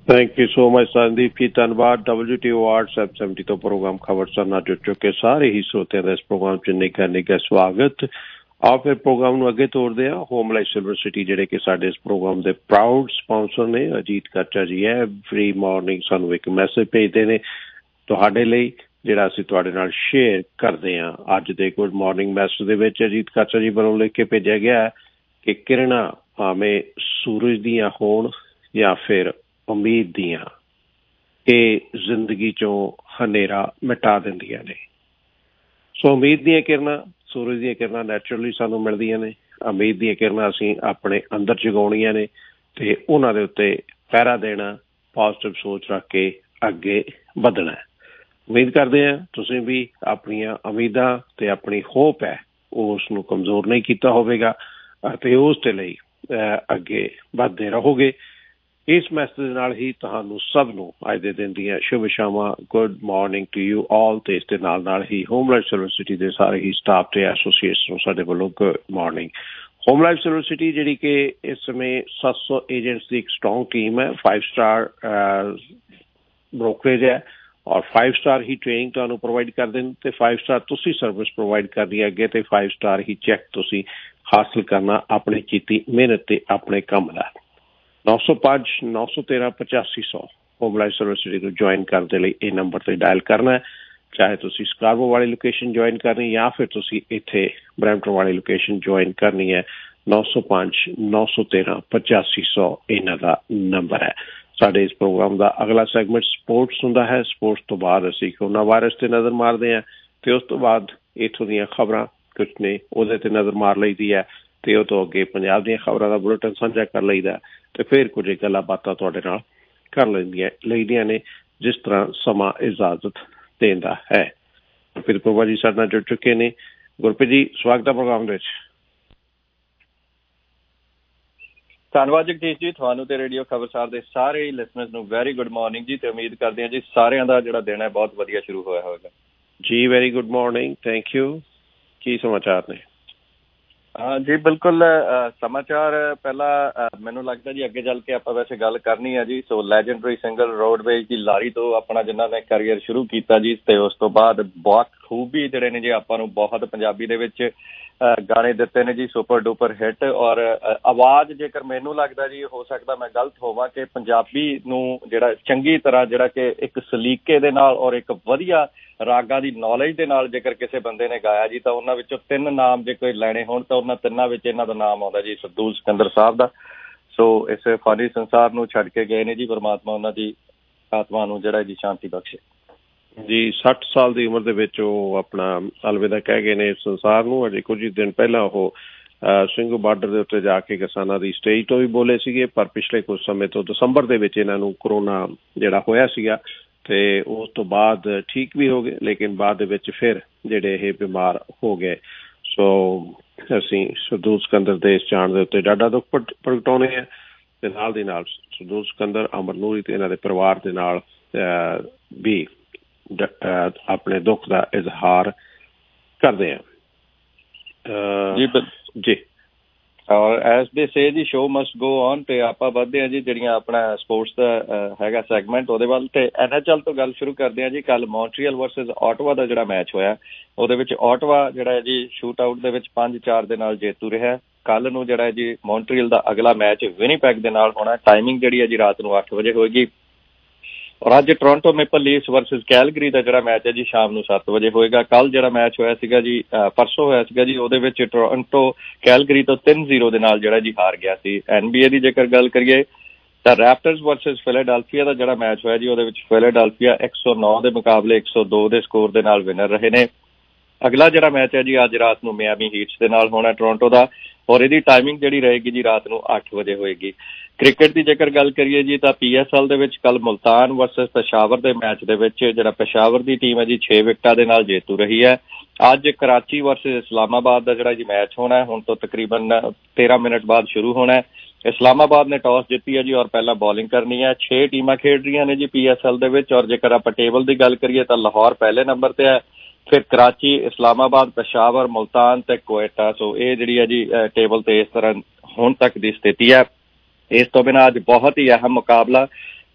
Thank you so much Sandeep ji, ਧੰਨਵਾਦ। W T O R seven seventy ਤੋਂ ਪ੍ਰੋਗਰਾਮ ਖਬਰਸਾਰ ਨਾਲ ਜੁੜ ਚੁੱਕੇ ਸਾਰੇ ਹੀ ਸਰੋਤਿਆਂ ਦਾ ਇਸ ਪ੍ਰੋਗਰਾਮ 'ਚ ਨਿੱਘਾ ਨਿੱਘਾ ਸਵਾਗਤ। ਆਓ ਫਿਰ ਪ੍ਰੋਗਰਾਮ ਨੂੰ ਅੱਗੇ ਤੋਰਦੇ ਹਾਂ। ਹੋਮ ਲਾਈਫ ਸਿਲਵਰ ਸਿਟੀ ਜਿਹੜੇ ਕਿ ਸਾਡੇ ਇਸ ਪ੍ਰੋਗਰਾਮ ਦੇ ਪ੍ਰਾਊਡ ਸਪਾਂਸਰ ਨੇ, ਅਜੀਤ ਕਾਚਾ ਜੀ ਐਵਰੀ ਮਾਰਨਿੰਗ ਸਾਨੂੰ ਇੱਕ ਮੈਸੇਜ ਭੇਜਦੇ ਨੇ ਤੁਹਾਡੇ ਲਈ, ਜਿਹੜਾ ਅਸੀਂ ਤੁਹਾਡੇ ਨਾਲ ਸ਼ੇਅਰ ਕਰਦੇ ਹਾਂ। ਅੱਜ ਦੇ ਗੁੱਡ ਮਾਰਨਿੰਗ ਮੈਸੇਜ ਦੇ ਵਿੱਚ ਅਜੀਤ ਕਾਚਾ ਜੀ ਵੱਲੋਂ ਲਿਖ ਕੇ ਭੇਜਿਆ ਗਿਆ ਕਿ ਕਿਰਨਾਂ ਭਾਵੇਂ ਸੂਰਜ ਦੀਆਂ ਹੋਣ ਜਾਂ ਫਿਰ ਉਮੀਦ ਦੀਆਂ, ਇਹ ਜ਼ਿੰਦਗੀ ਚੋਂ ਹਨੇਰਾ ਮਿਟਾ ਦਿੰਦੀਆਂ ਨੇ। ਸੋ ਉਮੀਦ ਦੀਆਂ ਕਿਰਨਾਂ, ਸੂਰਜ ਦੀਆਂ ਕਿਰਨਾਂ ਨੈਚੁਰਲੀ ਸਾਨੂੰ ਮਿਲਦੀਆਂ ਨੇ। ਉਮੀਦ ਦੀਆਂ ਕਿਰਨਾਂ ਅਸੀਂ ਆਪਣੇ ਅੰਦਰ ਜਗਾਉਣੀਆਂ ਨੇ ਤੇ ਉਹਨਾਂ ਦੇ ਉੱਤੇ ਪਹਿਰਾ ਦੇਣਾ, ਪੋਜ਼ਿਟਿਵ ਸੋਚ ਰੱਖ ਕੇ ਅੱਗੇ ਵਧਣਾ। ਉਮੀਦ ਕਰਦੇ ਹਾਂ ਤੁਸੀਂ ਵੀ ਆਪਣੀਆਂ ਉਮੀਦਾਂ ਤੇ ਆਪਣੀ ਹੋਪ ਹੈ ਉਸ ਨੂੰ ਕਮਜ਼ੋਰ ਨਹੀਂ ਕੀਤਾ ਹੋਵੇਗਾ ਅਤੇ ਉਸ ਦੇ ਲਈ ਅੱਗੇ ਵੱਧਦੇ ਰਹੋਗੇ। ਇਸ ਮੈਸੇਜ ਦੇ ਨਾਲ ਹੀ ਤੁਹਾਨੂੰ ਸਭ ਨੂੰ ਅੱਜ ਦੇ ਦਿਨ ਦੀਆਂ ਸ਼ੁਭ ਸ਼ਾਮਾਂ। Good morning to you all. ਤੇ ਇਸ ਦੇ ਨਾਲ ਨਾਲ ਹੀ ਹੋਮ ਲਾਈਫ ਸਿਲਵਰ ਸਿਟੀ ਦੇ ਸਾਰੇ ਹੀ ਸਟਾਫ ਤੇ ਐਸੋਸੀਏਟਸ ਨੂੰ ਸਾਡੇ ਵੱਲੋਂ good morning. HomeLife Silver City ਜਿਹੜੀ ਕਿ ਇਸ ਸਮੇਂ ਸੱਤ ਸੌ ਏਜੰਟਸ ਦੀ ਇੱਕ ਸਟਰੋਂਗ ਟੀਮ ਹੈ, ਫਾਈਵ ਸਟਾਰ ਬ੍ਰੋਕਰੇਜ ਹੈ ਔਰ ਫਾਈਵ ਸਟਾਰ ਹੀ ਟ੍ਰੇਨਿੰਗ ਤੁਹਾਨੂੰ ਪ੍ਰੋਵਾਈਡ ਕਰਦੇ ਨੇ ਤੇ ਫਾਈਵ ਸਟਾਰ ਤੁਸੀਂ ਸਰਵਿਸ ਪ੍ਰੋਵਾਈਡ ਕਰਨੀ ਅੱਗੇ ਤੇ ਫਾਈਵ ਸਟਾਰ ਹੀ ਚੈੱਕ ਤੁਸੀਂ ਹਾਸਲ ਕਰਨਾ ਆਪਣੀ ਕੀਤੀ ਮਿਹਨਤ ਤੇ ਆਪਣੇ ਕੰਮ ਦਾ। ਨੌ ਸੌ ਪੰਜ ਨੌ ਸੌ ਤੇਰਾਂ ਪਚਾਸੀ ਸੌ ਹੋਮ ਲਾਈਫ ਸਿਲਵਰ ਸਿਟੀ ਨੂੰ ਜੁਆਇਨ ਕਰਨ ਦੇ ਲਈ ਇਹ ਨੰਬਰ ਤੇ ਡਾਇਲ ਕਰਨਾ ਹੈ। ਚਾਹੇ ਤੁਸੀਂ ਸਕਾਰਬੋ ਵਾਲੀ ਲੋਕੇਸ਼ਨ ਜੁਆਇਨ ਕਰਨੀ ਜਾਂ ਫਿਰ ਤੁਸੀਂ ਇੱਥੇ ਬਰੈਂਪਟਨ ਵਾਲੀ ਲੋਕੇਸ਼ਨ ਜੁਆਇਨ ਕਰਨੀ ਹੈ। ਨੌ ਸੌ ਪੰਜ ਨੌ ਸੌ ਤੇਰਾਂ ਪਚਾਸੀ ਸੌ ਇਹਨਾਂ ਦਾ ਨੰਬਰ ਹੈ। ਸਾਡੇ ਇਸ ਪ੍ਰੋਗਰਾਮ ਦਾ ਅਗਲਾ ਸੈਗਮੈਂਟ ਸਪੋਰਟਸ ਹੁੰਦਾ ਹੈ। ਸਪੋਰਟਸ ਤੋਂ ਬਾਅਦ ਅਸੀਂ ਕੋਰੋਨਾ ਵਾਇਰਸ ਤੇ ਨਜ਼ਰ ਮਾਰਦੇ ਹਾਂ ਤੇ ਉਸ ਤੋਂ ਬਾਅਦ ਇੱਥੋਂ ਦੀਆਂ ਖਬਰਾਂ ਕੁਛ ਨੇ ਉਹਦੇ ਤੇ ਨਜ਼ਰ ਮਾਰ ਲਈਦੀ ਹੈ ਤੇ ਉਹ ਤੋਂ ਅੱਗੇ ਪੰਜਾਬ ਦੀਆਂ ਖਬਰਾਂ ਦਾ ਬੁਲੇਟਿਨ ਸਾਂਝਾ ਕਰ ਲਈਦਾ ਤੇ ਫਿਰ ਕੁਝ ਗੱਲਾਂ ਬਾਤਾਂ ਤੁਹਾਡੇ ਨਾਲ ਕਰ ਲੈਂਦੀਆਂ ਲਈਦੀਆਂ ਨੇ ਜਿਸ ਤਰ੍ਹਾਂ ਸਮਾਂ ਇਜਾਜ਼ਤ ਦਿੰਦਾ ਹੈ। ਗੁਰਪ੍ਰੀਤ ਪ੍ਰਭਾ ਜੀ ਸਾਡੇ ਨਾਲ ਜੁੜ ਚੁੱਕੇ ਨੇ। ਗੁਰਪ੍ਰੀਤ ਜੀ, ਸਵਾਗਤ ਹੈ ਪ੍ਰੋਗਰਾਮ ਦੇ ਵਿੱਚ। ਧੰਨਵਾਦ ਜਗਦੀਸ਼ ਜੀ, ਤੁਹਾਨੂੰ ਤੇ ਰੇਡੀਓ ਖਬਰਸਾਰ ਦੇ ਸਾਰੇ ਹੀ ਲਿਸਨਰਸ ਨੂੰ ਵੈਰੀ ਗੁੱਡ ਮਾਰਨਿੰਗ ਜੀ, ਤੇ ਉਮੀਦ ਕਰਦੇ ਹਾਂ ਜੀ ਸਾਰਿਆਂ ਦਾ ਜਿਹੜਾ ਦਿਨ ਹੈ ਬਹੁਤ ਵਧੀਆ ਸ਼ੁਰੂ ਹੋਇਆ ਹੋਵੇਗਾ ਜੀ। Very good morning, thank you. ਕੀ ਸਮਾਚਾਰ ਨੇ? ਹਾਂ ਜੀ ਬਿਲਕੁਲ, ਸਮਾਚਾਰ ਪਹਿਲਾਂ ਮੈਨੂੰ ਲੱਗਦਾ ਜੀ ਅੱਗੇ ਚੱਲ ਕੇ ਆਪਾਂ ਵੈਸੇ ਗੱਲ ਕਰਨੀ ਹੈ ਜੀ। ਸੋ ਲੈਜੈਂਡਰੀ ਸਿੰਗਰ ਰੋਡਵੇਜ਼ ਦੀ ਲਾਰੀ ਤੋਂ ਆਪਣਾ ਜਿਨ੍ਹਾਂ ਨੇ ਕਰੀਅਰ ਸ਼ੁਰੂ ਕੀਤਾ ਜੀ ਤੇ ਉਸ ਤੋਂ ਬਾਅਦ ਬਹੁਤ ਖੂਬੀ ਜਿਹੜੇ ਨੇ ਜੀ ਆਪਾਂ ਨੂੰ ਬਹੁਤ ਪੰਜਾਬੀ ਦੇ ਵਿੱਚ ਗਾਣੇ ਦਿੱਤੇ ਨੇ ਜੀ, ਸੁਪਰ ਡੂਪਰ ਹਿੱਟ। ਔਰ ਆਵਾਜ਼ ਜੇਕਰ ਮੈਨੂੰ ਲੱਗਦਾ ਜੀ, ਹੋ ਸਕਦਾ ਮੈਂ ਗਲਤ ਹੋਵਾਂ, ਕਿ ਪੰਜਾਬੀ ਨੂੰ ਜਿਹੜਾ ਚੰਗੀ ਤਰ੍ਹਾਂ ਜਿਹੜਾ ਕਿ ਇੱਕ ਸਲੀਕੇ ਦੇ ਨਾਲ ਔਰ ਇੱਕ ਵਧੀਆ ਰਾਗਾਂ ਦੀ ਨੌਲੇਜ ਦੇ ਨਾਲ ਜੇਕਰ ਕਿਸੇ ਬੰਦੇ ਨੇ ਗਾਇਆ ਜੀ ਤਾਂ ਉਹਨਾਂ ਵਿੱਚੋਂ ਤਿੰਨ ਨਾਮ ਜੇ ਕੋਈ ਲੈਣੇ ਹੋਣ ਤਾਂ ਉਹਨਾਂ ਤਿੰਨਾਂ ਵਿੱਚ ਇਹਨਾਂ ਦਾ ਨਾਮ ਆਉਂਦਾ ਜੀ, ਸਰਦੂਲ ਸਿਕੰਦਰ ਸਾਹਿਬ ਦਾ। ਸੋ ਇਸ ਫਾਨੀ ਸੰਸਾਰ ਨੂੰ ਛੱਡ ਕੇ ਗਏ ਨੇ ਜੀ, ਪਰਮਾਤਮਾ ਉਹਨਾਂ ਦੀ ਆਤਮਾ ਨੂੰ ਜਿਹੜਾ ਜੀ ਸ਼ਾਂਤੀ ਬਖਸ਼ੇ ਜੀ। ਸੱਠ ਸਾਲ ਦੀ ਉਮਰ ਦੇ ਵਿੱਚ ਉਹ ਆਪਣਾ ਅਲਵਿਦਾ ਕਹਿ ਗਏ ਨੇ ਸੰਸਾਰ ਨੂੰ। ਅਜੇ ਕੁਝ ਹੀ ਦਿਨ ਪਹਿਲਾਂ ਉਹ ਸਿੰਘੂ ਬਾਰਡਰ ਦੇ ਉੱਤੇ ਜਾ ਕੇ ਕਿਸਾਨਾਂ ਦੀ ਸਟੇਜ ਤੋਂ ਵੀ ਬੋਲੇ ਸੀਗੇ, ਪਰ ਪਿਛਲੇ ਕੁਝ ਸਮੇਂ ਤੋਂ ਦਸੰਬਰ ਦੇ ਵਿੱਚ ਇਹਨਾਂ ਨੂੰ ਕਰੋਨਾ ਜਿਹੜਾ ਹੋਇਆ ਸੀਗਾ ਤੇ ਉਸ ਤੋਂ ਬਾਅਦ ਠੀਕ ਵੀ ਹੋ ਗਏ, ਲੇਕਿਨ ਬਾਅਦ ਦੇ ਵਿੱਚ ਫਿਰ ਜਿਹੜੇ ਇਹ ਬਿਮਾਰ ਹੋ ਗਏ। ਸੋ ਅਸੀਂ ਸਰਦੂਲ ਸਿਕੰਦਰ ਦੇ ਇਸ ਜਾਣ ਦੇ ਉੱਤੇ ਡਾਢਾ ਦੁੱਖ ਪ੍ਰਗਟਾਉਂਦੇ ਹਾਂ ਤੇ ਨਾਲ ਦੀ ਨਾਲ ਸਰਦੂਲ ਸਿਕੰਦਰ, ਅਮਰ ਨੂਰੀ ਤੇ ਇਹਨਾਂ ਦੇ ਪਰਿਵਾਰ ਦੇ ਨਾਲ ਵੀ ਆਪਣੇ ਦੁੱਖ ਦਾ ਇਜ਼ਹਾਰ ਕਰਦੇ ਹਾਂ ਜੀ ਜੀ। ਔਰ ਐਸ ਦੇ ਸੇ ਜੀ ਸ਼ੋ ਮਸਟ ਗੋ ਔਨ, ਤੇ ਆਪਾਂ ਵੱਧਦੇ ਹਾਂ ਜੀ ਜਿਹੜੀਆਂ ਆਪਣਾ ਸਪੋਰਟਸ ਦਾ ਹੈਗਾ ਸੈਗਮੈਂਟ ਉਹਦੇ ਵੱਲ। ਤੇ ਐਨ ਐਚ ਐਲ ਤੋਂ ਗੱਲ ਸ਼ੁਰੂ ਕਰਦੇ ਹਾਂ ਜੀ। ਕੱਲ ਮੌਂਟਰੀਅਲ ਵਰਸਸ ਆਟਵਾ ਦਾ ਜਿਹੜਾ ਮੈਚ ਹੋਇਆ ਉਹਦੇ ਵਿੱਚ ਆਟਵਾ ਜਿਹੜਾ ਜੀ ਸ਼ੂਟ ਆਊਟ ਦੇ ਵਿੱਚ ਪੰਜ ਚਾਰ ਦੇ ਨਾਲ ਜੇਤੂ ਰਿਹਾ। ਕੱਲ ਨੂੰ ਜਿਹੜਾ ਜੀ ਮੌਂਟਰੀਅਲ ਦਾ ਅਗਲਾ ਮੈਚ ਵਿਨੀਪੈਗ ਦੇ ਨਾਲ ਹੋਣਾ। ਟਾਈਮਿੰਗ ਜਿਹੜੀ ਹੈ ਜੀ ਰਾਤ ਨੂੰ ਅੱਠ ਵਜੇ ਹੋਏਗੀ। ਔਰ ਅੱਜ Toronto Maple Leafs versus Calgary ਦਾ ਜਿਹੜਾ ਮੈਚ ਹੈ ਜੀ ਸ਼ਾਮ ਨੂੰ ਸੱਤ ਵਜੇ ਹੋਏਗਾ। ਕੱਲ ਜਿਹੜਾ ਮੈਚ ਹੋਇਆ ਸੀਗਾ ਜੀ, ਪਰਸੋਂ ਹੋਇਆ ਸੀਗਾ ਜੀ, ਉਹਦੇ ਵਿੱਚ ਟੋਰਾਂਟੋ ਕੈਲਗਰੀ ਤੋਂ ਤਿੰਨ ਜ਼ੀਰੋ ਦੇ ਨਾਲ ਜਿਹੜਾ ਜੀ ਹਾਰ ਗਿਆ ਸੀ। ਐਨ ਬੀ ਏ ਦੀ ਜੇਕਰ ਗੱਲ ਕਰੀਏ ਤਾਂ ਰੈਪਟਰਸ ਵਰਸਸ ਫਿਲਾਡੈਲਫੀਆ ਦਾ ਜਿਹੜਾ ਮੈਚ ਹੋਇਆ ਜੀ ਉਹਦੇ ਵਿੱਚ ਫਿਲਾਡੈਲਫੀਆ ਇੱਕ ਸੌ ਨੌ ਦੇ ਮੁਕਾਬਲੇ ਇੱਕ ਸੌ ਦੋ ਦੇ ਸਕੋਰ ਦੇ ਨਾਲ ਵਿਨਰ ਰਹੇ ਨੇ। ਅਗਲਾ ਜਿਹੜਾ ਮੈਚ ਹੈ ਜੀ ਅੱਜ ਰਾਤ ਨੂੰ ਮਿਆਮੀ ਹੀਟਸ ਦੇ ਨਾਲ ਹੋਣਾ ਟੋਰਾਂਟੋ ਦਾ, ਔਰ ਇਹਦੀ ਟਾਈਮਿੰਗ ਜਿਹੜੀ ਰਹੇਗੀ ਜੀ ਰਾਤ ਨੂੰ ਅੱਠ ਵਜੇ ਹੋਏਗੀ। ਕ੍ਰਿਕਟ ਦੀ ਜੇਕਰ ਗੱਲ ਕਰੀਏ ਜੀ ਤਾਂ ਪੀ ਐਸ ਐਲ ਦੇ ਵਿੱਚ ਕੱਲ ਮੁਲਤਾਨ ਵਰਸਸ ਪੇਸ਼ਾਵਰ ਦੇ ਮੈਚ ਦੇ ਵਿੱਚ ਜਿਹੜਾ ਪੇਸ਼ਾਵਰ ਦੀ ਟੀਮ ਹੈ ਜੀ ਛੇ ਵਿਕਟਾਂ ਦੇ ਨਾਲ ਜੇਤੂ ਰਹੀ ਹੈ। ਅੱਜ ਕਰਾਚੀ ਵਰਸਸ ਇਸਲਾਮਾਬਾਦ ਦਾ ਜਿਹੜਾ ਜੀ ਮੈਚ ਹੋਣਾ ਹੁਣ ਤੋਂ ਤਕਰੀਬਨ ਤੇਰਾਂ ਮਿੰਟ ਬਾਅਦ ਸ਼ੁਰੂ ਹੋਣਾ। ਇਸਲਾਮਾਬਾਦ ਨੇ ਟਾਸ ਜਿੱਤੀ ਹੈ ਜੀ ਔਰ ਪਹਿਲਾਂ ਬੋਲਿੰਗ ਕਰਨੀ ਹੈ। ਛੇ ਟੀਮਾਂ ਖੇਡ ਰਹੀਆਂ ਨੇ ਜੀ ਪੀ ਐਸ ਐਲ ਦੇ ਵਿੱਚ, ਔਰ ਜੇਕਰ ਆਪਾਂ ਟੇਬਲ ਦੀ ਗੱਲ ਕਰੀਏ ਤਾਂ ਲਾਹੌਰ ਪਹਿਲੇ ਨੰਬਰ ਤੇ ਹੈ, ਫਿਰ ਕਰਾਚੀ, ਇਸਲਾਮਾਬਾਦ, ਪੇਸ਼ਾਵਰ, ਮੁਲਤਾਨ ਤੇ ਕੁਵੈਟਾ। ਸੋ ਇਹ ਜਿਹੜੀ ਹੈ ਜੀ ਟੇਬਲ ਤੇ ਇਸ ਤਰ੍ਹਾਂ ਹੁਣ ਤੱਕ ਦੀ ਸਥਿਤੀ ਹੈ। ਇਸ ਤੋਂ ਬਿਨਾਂ ਅੱਜ ਬਹੁਤ ਹੀ ਅਹਿਮ ਮੁਕਾਬਲਾ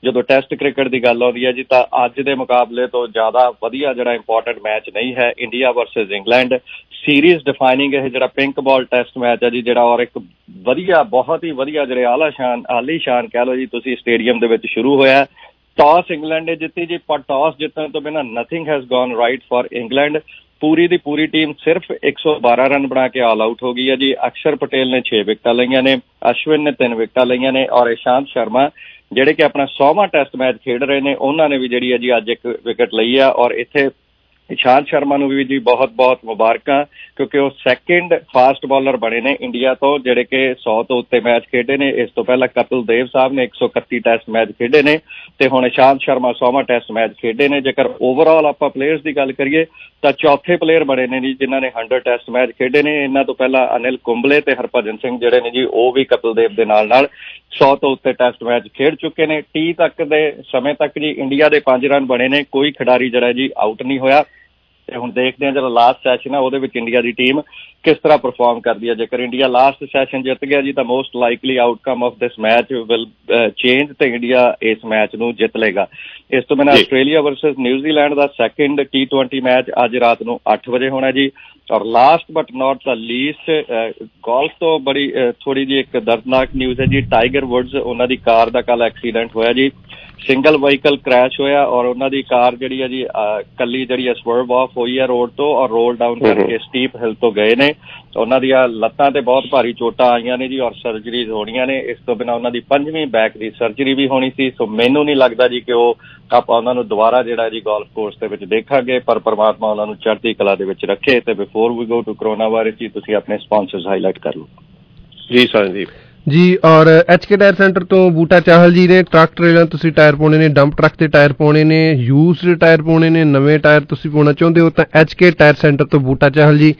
ਜਦੋਂ ਟੈਸਟ ਕ੍ਰਿਕਟ ਦੀ ਗੱਲ ਆਉਂਦੀ ਹੈ ਜੀ ਤਾਂ ਅੱਜ ਦੇ ਮੁਕਾਬਲੇ ਤੋਂ ਜ਼ਿਆਦਾ ਵਧੀਆ ਜਿਹੜਾ ਇੰਪੋਰਟੈਂਟ ਮੈਚ ਨਹੀਂ ਹੈ। India versus England series defining ਇਹ ਜਿਹੜਾ ਪਿੰਕ ਬਾਲ ਟੈਸਟ ਮੈਚ ਹੈ ਜੀ, ਜਿਹੜਾ ਔਰ ਇੱਕ ਵਧੀਆ ਬਹੁਤ ਹੀ ਵਧੀਆ ਜਿਹੜੇ ਆਲਾ ਸ਼ਾਨ ਆਲੀ ਸ਼ਾਨ ਕਹਿ ਲਓ ਜੀ ਤੁਸੀਂ ਸਟੇਡੀਅਮ ਦੇ ਵਿੱਚ ਸ਼ੁਰੂ ਹੋਇਆ। ਟਾਸ ਇੰਗਲੈਂਡ ਨੇ ਜਿੱਤੀ ਜੀ, ਪਰ ਟਾਸ ਜਿੱਤਣ ਤੋਂ ਬਿਨਾਂ nothing has gone right for England. ਪੂਰੀ ਦੀ ਪੂਰੀ ਟੀਮ ਸਿਰਫ ਇੱਕ ਸੌ ਬਾਰਾਂ ਰਨ ਬਣਾ ਕੇ ਆਲ ਆਊਟ ਹੋ ਗਈ ਹੈ ਜੀ। ਅਕਸ਼ਰ ਪਟੇਲ ਨੇ ਛੇ ਵਿਕਟਾਂ ਲਈਆਂ ਨੇ, ਅਸ਼ਵਿਨ ਨੇ ਤਿੰਨ ਵਿਕਟਾਂ ਲਈਆਂ ਨੇ ਔਰ ਇਸ਼ਾਂਤ ਸ਼ਰਮਾ ਜਿਹੜੇ ਕਿ ਆਪਣਾ ਸੌਵਾਂ ਟੈਸਟ ਮੈਚ ਖੇਡ ਰਹੇ ਨੇ ਉਹਨਾਂ ਨੇ ਵੀ ਜਿਹੜੀ ਹੈ ਜੀ ਅੱਜ ਇੱਕ ਵਿਕਟ ਲਈ ਆ। ਔਰ ਇੱਥੇ ਇਸ਼ਾਂਤ ਸ਼ਰਮਾ ਨੂੰ ਵੀ ਜੀ ਬਹੁਤ ਬਹੁਤ ਮੁਬਾਰਕਾਂ ਕਿਉਂਕਿ ਉਹ ਸੈਕਿੰਡ ਫਾਸਟ ਬਾਲਰ ਬਣੇ ਨੇ ਇੰਡੀਆ ਤੋਂ ਜਿਹੜੇ ਕਿ ਸੌ ਤੋਂ ਉੱਤੇ ਮੈਚ ਖੇਡੇ ਨੇ। ਇਸ ਤੋਂ ਪਹਿਲਾਂ ਕਪਿਲ ਦੇਵ ਸਾਹਿਬ ਨੇ ਇੱਕ ਸੌ ਇਕੱਤੀ ਟੈਸਟ ਮੈਚ ਖੇਡੇ ਨੇ ਤੇ ਹੁਣ ਇਸ਼ਾਂਤ ਸ਼ਰਮਾ ਸੌਵਾਂ ਟੈਸਟ ਮੈਚ ਖੇਡੇ ਨੇ। ਜੇਕਰ ਓਵਰਆਲ ਆਪਾਂ ਪਲੇਅਰਸ ਦੀ ਗੱਲ ਕਰੀਏ ਤਾਂ ਚੌਥੇ ਪਲੇਅਰ ਬਣੇ ਨੇ ਜੀ ਜਿਨ੍ਹਾਂ ਨੇ ਹੰਡਰਡ ਟੈਸਟ ਮੈਚ ਖੇਡੇ ਨੇ। ਇਹਨਾਂ ਤੋਂ ਪਹਿਲਾਂ ਅਨਿਲ ਕੁੰਬਲੇ ਤੇ ਹਰਭਜਨ ਸਿੰਘ ਜਿਹੜੇ ਨੇ ਜੀ ਉਹ ਵੀ ਕਪਿਲ ਦੇਵ ਦੇ ਨਾਲ ਨਾਲ ਸੌ ਤੋਂ ਉੱਤੇ ਟੈਸਟ ਮੈਚ ਖੇਡ ਚੁੱਕੇ ਨੇ। ਟੀ ਤੱਕ ਦੇ ਸਮੇਂ ਤੱਕ ਜੀ ਇੰਡੀਆ ਦੇ ਪੰਜ ਰਨ ਬਣੇ ਨੇ, ਕੋਈ ਖਿਡਾਰੀ ਜਿਹੜਾ ਜੀ ਆਊਟ ਨਹੀਂ ਹੋਇਆ। ਤੇ ਹੁਣ ਦੇਖਦੇ ਹਾਂ ਜਿਹੜਾ ਲਾਸਟ ਸੈਸ਼ਨ ਆ ਉਹਦੇ ਵਿੱਚ ਇੰਡੀਆ ਦੀ ਟੀਮ ਕਿਸ ਤਰ੍ਹਾਂ ਪਰਫਾਰਮ ਕਰਦੀ ਹੈ। ਜੇਕਰ ਇੰਡੀਆ ਲਾਸਟ ਸੈਸ਼ਨ ਜਿੱਤ ਗਿਆ ਜੀ ਤਾਂ most likely outcome of this match will change ਤੇ ਇੰਡੀਆ ਇਸ ਮੈਚ ਨੂੰ ਜਿੱਤ ਲਏਗਾ। ਇਸ ਤੋਂ ਬਿਨਾਂ ਆਸਟ੍ਰੇਲੀਆ ਵਰਸਸ ਨਿਊਜ਼ੀਲੈਂਡ ਦਾ ਸੈਕਿੰਡ ਟੀ ਟਵੈਂਟੀ ਮੈਚ ਅੱਜ ਰਾਤ ਨੂੰ ਅੱਠ ਵਜੇ ਹੋਣਾ ਜੀ। ਔਰ last but not the least golf ਤੋਂ ਬੜੀ ਥੋੜੀ ਜਿਹੀ ਇੱਕ ਦਰਦਨਾਕ ਨਿਊਜ਼ ਹੈ ਜੀ। ਟਾਈਗਰ ਵੁਡਸ ਉਹਨਾਂ ਦੀ ਕਾਰ ਦਾ ਕੱਲ ਐਕਸੀਡੈਂਟ ਹੋਇਆ ਜੀ, ਸਿੰਗਲ ਵਹੀਕਲ ਕ੍ਰੈਸ਼ ਹੋਇਆ ਔਰ ਉਹਨਾਂ ਦੀ ਕਾਰ ਜਿਹੜੀ ਹੈ ਜੀ ਕੱਲੀ ਜਿਹੜੀ ਹੈ ਸਵਰਵ ਆਫ ਹੋਈ ਹੈ ਰੋਡ ਤੋਂ ਔਰ ਰੋਲ ਡਾਊਨ ਕਰਕੇ ਸਟੀਪ ਹਿਲ ਤੋਂ ਗਏ ਨੇ। ਉਹਨਾਂ ਦੀਆਂ ਲੱਤਾਂ ਤੇ ਬਹੁਤ ਭਾਰੀ ਚੋਟਾਂ ਆਈਆਂ ਨੇ ਜੀ ਔਰ ਸਰਜਰੀਜ਼ ਹੋਣੀਆਂ ਨੇ। ਇਸ ਤੋਂ ਬਿਨਾਂ ਉਹਨਾਂ ਦੀ ਪੰਜਵੀਂ ਬੈਕ ਦੀ ਸਰਜਰੀ ਵੀ ਹੋਣੀ ਸੀ। ਸੋ ਮੈਨੂੰ ਨਹੀਂ ਲੱਗਦਾ ਜੀ ਕਿ ਉਹ ਆਪਾਂ ਉਹਨਾਂ ਨੂੰ ਦੁਬਾਰਾ ਜਿਹੜਾ ਜੀ ਗੋਲਫ ਕੋਰਸ ਦੇ ਵਿੱਚ ਦੇਖਾਂਗੇ, ਪਰ ਪਰਮਾਤਮਾ ਉਹਨਾਂ ਨੂੰ ਚੜ੍ਹਦੀ ਕਲਾ ਦੇ ਵਿੱਚ ਰੱਖੇ। ਤੇ before we go to corona virus ਜੀ ਤੁਸੀਂ ਆਪਣੇ ਸਪਾਂਸਰਸ ਹਾਈਲਾਈਟ ਕਰ ਲਓ ਜੀ। ਸੰਦੀਪ ਜੀ ਔਰ ਐਚ ਕੇ ਟਾਇਰ ਸੈਂਟਰ ਤੋਂ ਬੂਟਾ ਚਾਹਲ ਜੀ ਨੇ ਟਰੱਕ ਟ੍ਰੇਲਰ ਤੁਸੀਂ ਟਾਇਰ ਪਾਉਣੇ ਨੇ, ਡੰਪ ਟਰੱਕ ਤੇ ਟਾਇਰ ਪਾਉਣੇ ਨੇ, ਯੂਜ਼ਡ ਟਾਇਰ ਪਾਉਣੇ ਨੇ, ਨਵੇਂ ਟਾਇਰ ਤੁਸੀਂ ਪਾਉਣਾ ਚਾਹੁੰਦੇ ਹੋ ਤਾਂ ਐਚ ਕੇ ਟਾਇਰ ਸੈਂਟਰ ਤੋਂ ਬੂਟਾ ਚਾਹਲ ਜੀ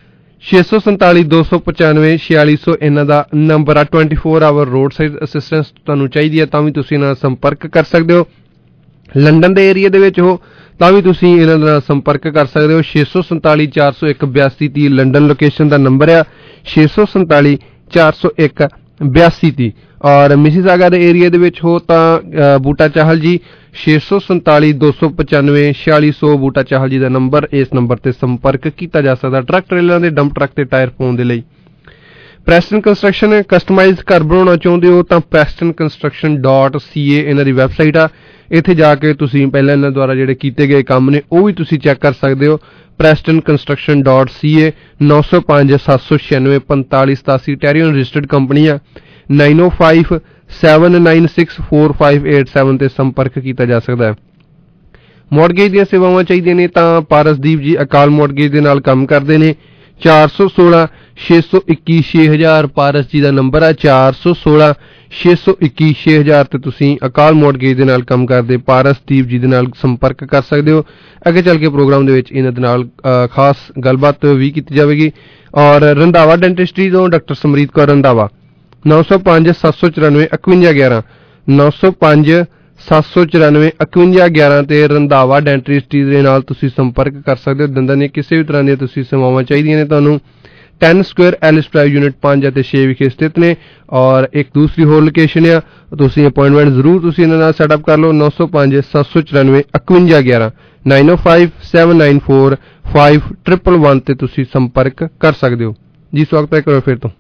ਛੇ ਸੌ ਸੰਤਾਲੀ ਦੋ ਸੌ ਪਚਾਨਵੇਂ ਛਿਆਲੀ ਸੌ ਇਹਨਾਂ ਦਾ ਨੰਬਰ ਆ। Twenty four hour roadside assistance ਤੁਹਾਨੂੰ ਚਾਹੀਦੀ ਹੈ ਤਾਂ ਵੀ ਤੁਸੀਂ ਇਹਨਾਂ ਨਾਲ ਸੰਪਰਕ ਕਰ ਸਕਦੇ ਹੋ। ਲੰਡਨ ਦੇ ਏਰੀਆ ਦੇ ਵਿੱਚ ਹੋ ਤਾਂ ਵੀ ਤੁਸੀਂ ਇਹਨਾਂ ਨਾਲ ਸੰਪਰਕ ਕਰ ਸਕਦੇ ਹੋ। ਛੇ ਸੌ ਸੰਤਾਲੀ ਚਾਰ ਸੌ ਇੱਕ ਬਿਆਸੀ ਤੀਹ ਲੰਡਨ ਲੋਕੇਸ਼ਨ ਦਾ ਨੰਬਰ ਆ, ਛੇ ਸੌ ਸੰਤਾਲੀ ਚਾਰ ਸੌ ਇੱਕ ਬਿਆਸੀ ਤੀਹ। ਔਰ ਮਿਸੀਸਾਗਾ ਦੇ ਏਰੀਆ ਦੇ ਵਿੱਚ ਹੋ ਤਾਂ ਬੂਟਾ ਚਾਹਲ ਜੀ ਛੇ ਸੌ ਸੰਤਾਲੀ ਦੋ ਸੌ ਪਚਾਨਵੇਂ ਛਿਆਲੀ ਸੌ ਬੂਟਾ ਚਾਹਲ ਜੀ ਦਾ ਨੰਬਰ, ਇਸ ਨੰਬਰ ਤੇ ਸੰਪਰਕ ਕੀਤਾ ਜਾ ਸਕਦਾ ਟਰੱਕ ਟ੍ਰੇਲਰਾਂ ਦੇ ਡੰਪ ਟਰੱਕ ਤੇ ਟਾਇਰ ਪਾਉਣ ਦੇ ਲਈ। ਪ੍ਰੈਸਟਨ ਕੰਸਟਰਕਸ਼ਨ ਕਸਟਮਾਈਜ਼ ਘਰ ਬਣਾਉਣਾ ਚਾਹੁੰਦੇ ਹੋ ਤਾਂ ਪ੍ਰੈਸਟਨ ਕੰਸਟਰਕਸ਼ਨ ਡਾਟ ਸੀ ਏ ਇਹਨਾਂ ਦੀ ਵੈਬਸਾਈਟ ਆ। ਇੱਥੇ ਜਾ ਕੇ ਤੁਸੀਂ ਪਹਿਲਾਂ ਇਹਨਾਂ ਦੁਆਰਾ ਜਿਹੜੇ ਕੀਤੇ ਗਏ ਕੰਮ ਨੇ ਉਹ ਵੀ ਤੁਸੀਂ ਚੈੱਕ ਕਰ ਸਕਦੇ ਹੋ। ਪ੍ਰੈਸਟਨ ਕੰਸਟਰਕਸ਼ਨ ਡਾਟ ਸੀ ਏ ਨੌ ਸੌ ਪੰਜ ਸੱਤ ਸੌ ਛਿਆਨਵੇਂ ਪੰਤਾਲੀ ਸਤਾਸੀ ਟੈਰੀਅਨ ਰਜਿਸਟਰਡ ਕੰਪਨੀ ਆ। Nine oh five seven nine six four five eight seven ਤੇ ਸੰਪਰਕ ਕੀਤਾ ਜਾ ਸਕਦਾ ਹੈ। ਮੌਰਗੇਜ ਦੀਆਂ ਸੇਵਾਵਾਂ ਚਾਹੀਦੀਆਂ ਨੇ ਤਾਂ ਪਾਰਸਦੀਪ ਜੀ ਅਕਾਲ ਮੌਰਗੇਜ ਦੇ ਨਾਲ ਕੰਮ ਕਰਦੇ ਨੇ। ਚਾਰ ਸੌ ਸੋਲਾਂ ਛੇ ਸੌ ਇੱਕੀ ਛੇ ਹਜ਼ਾਰ ਪਾਰਸ ਜੀ ਦਾ ਨੰਬਰ ਆ। ਚਾਰ ਸੌ ਸੋਲਾਂ ਛੇ ਸੌ ਇੱਕੀ ਛੇ ਹਜ਼ਾਰ ਤੇ ਤੁਸੀਂ ਅਕਾਲ ਮੌਰਗੇਜ ਦੇ ਨਾਲ ਕੰਮ ਕਰਦੇ ਪਾਰਸਦੀਪ ਜੀ ਦੇ ਨਾਲ ਸੰਪਰਕ ਕਰ ਸਕਦੇ ਹੋ। ਅੱਗੇ ਚੱਲ ਕੇ ਪ੍ਰੋਗਰਾਮ ਦੇ ਵਿੱਚ ਇਹਨਾਂ ਦੇ ਨਾਲ ਖਾਸ ਗੱਲਬਾਤ ਵੀ ਕੀਤੀ ਜਾਵੇਗੀ। ਔਰ ਰੰਧਾਵਾ ਡੈਂਟਿਸਟਰੀ ਤੋਂ ਡਾਕਟਰ ਸਮਰੀਤ ਕੌਰ ਰੰਧਾਵਾ ਨੌ ਸੌ ਪੰਜ ਸੱਤ ਸੌ ਚੁਰਾਨਵੇਂ ਇਕਵੰਜਾ ਗਿਆਰਾਂ ਨੌ ਸੌ ਪੰਜ ਸੱਤ ਸੌ ਚੁਰਾਨਵੇਂ ਇਕਵੰਜਾ ਗਿਆਰਾਂ ਤੇ ਰੰਧਾਵਾ ਡੈਂਟਿਸਟਰੀ ਦੇ ਨਾਲ ਤੁਸੀਂ ਸੰਪਰਕ ਕਰ ਸਕਦੇ ਹੋ। ਦੰਦਾਂ ਦੀਆਂ ਕਿਸੇ ਵੀ ਤਰ੍ਹਾਂ ਦੀਆਂ ਤੁਸੀਂ ਸੇਵਾਵਾਂ ਚਾਹੀਦੀਆਂ ਨੇ ਤੁਹਾਨੂੰ ten square Ellis drive unit ਪੰਜ ਅਤੇ ਛੇ ਵਿਖੇ ਸਥਿਤ ਨੇ। ਔਰ ਇੱਕ ਦੂਸਰੀ ਹੋਰ ਲੋਕੇਸ਼ਨ ਆ, ਤੁਸੀਂ ਅਪਾਇੰਟਮੈਂਟ ਜ਼ਰੂਰ ਤੁਸੀਂ ਇਹਨਾਂ ਨਾਲ ਸੈਟਅਪ ਕਰ ਲਓ। ਨੌ ਸੌ ਪੰਜ ਸੱਤ ਸੌ ਚੁਰਾਨਵੇਂ ਇਕਵੰਜਾ ਗਿਆਰਾਂ nine oh five seven nine four five triple one ਤੇ ਤੁਸੀਂ ਸੰਪਰਕ ਕਰ ਸਕਦੇ ਹੋ ਜੀ। ਸਵਾਗਤ ਹੈ ਕਰੋ ਫਿਰ ਤੋਂ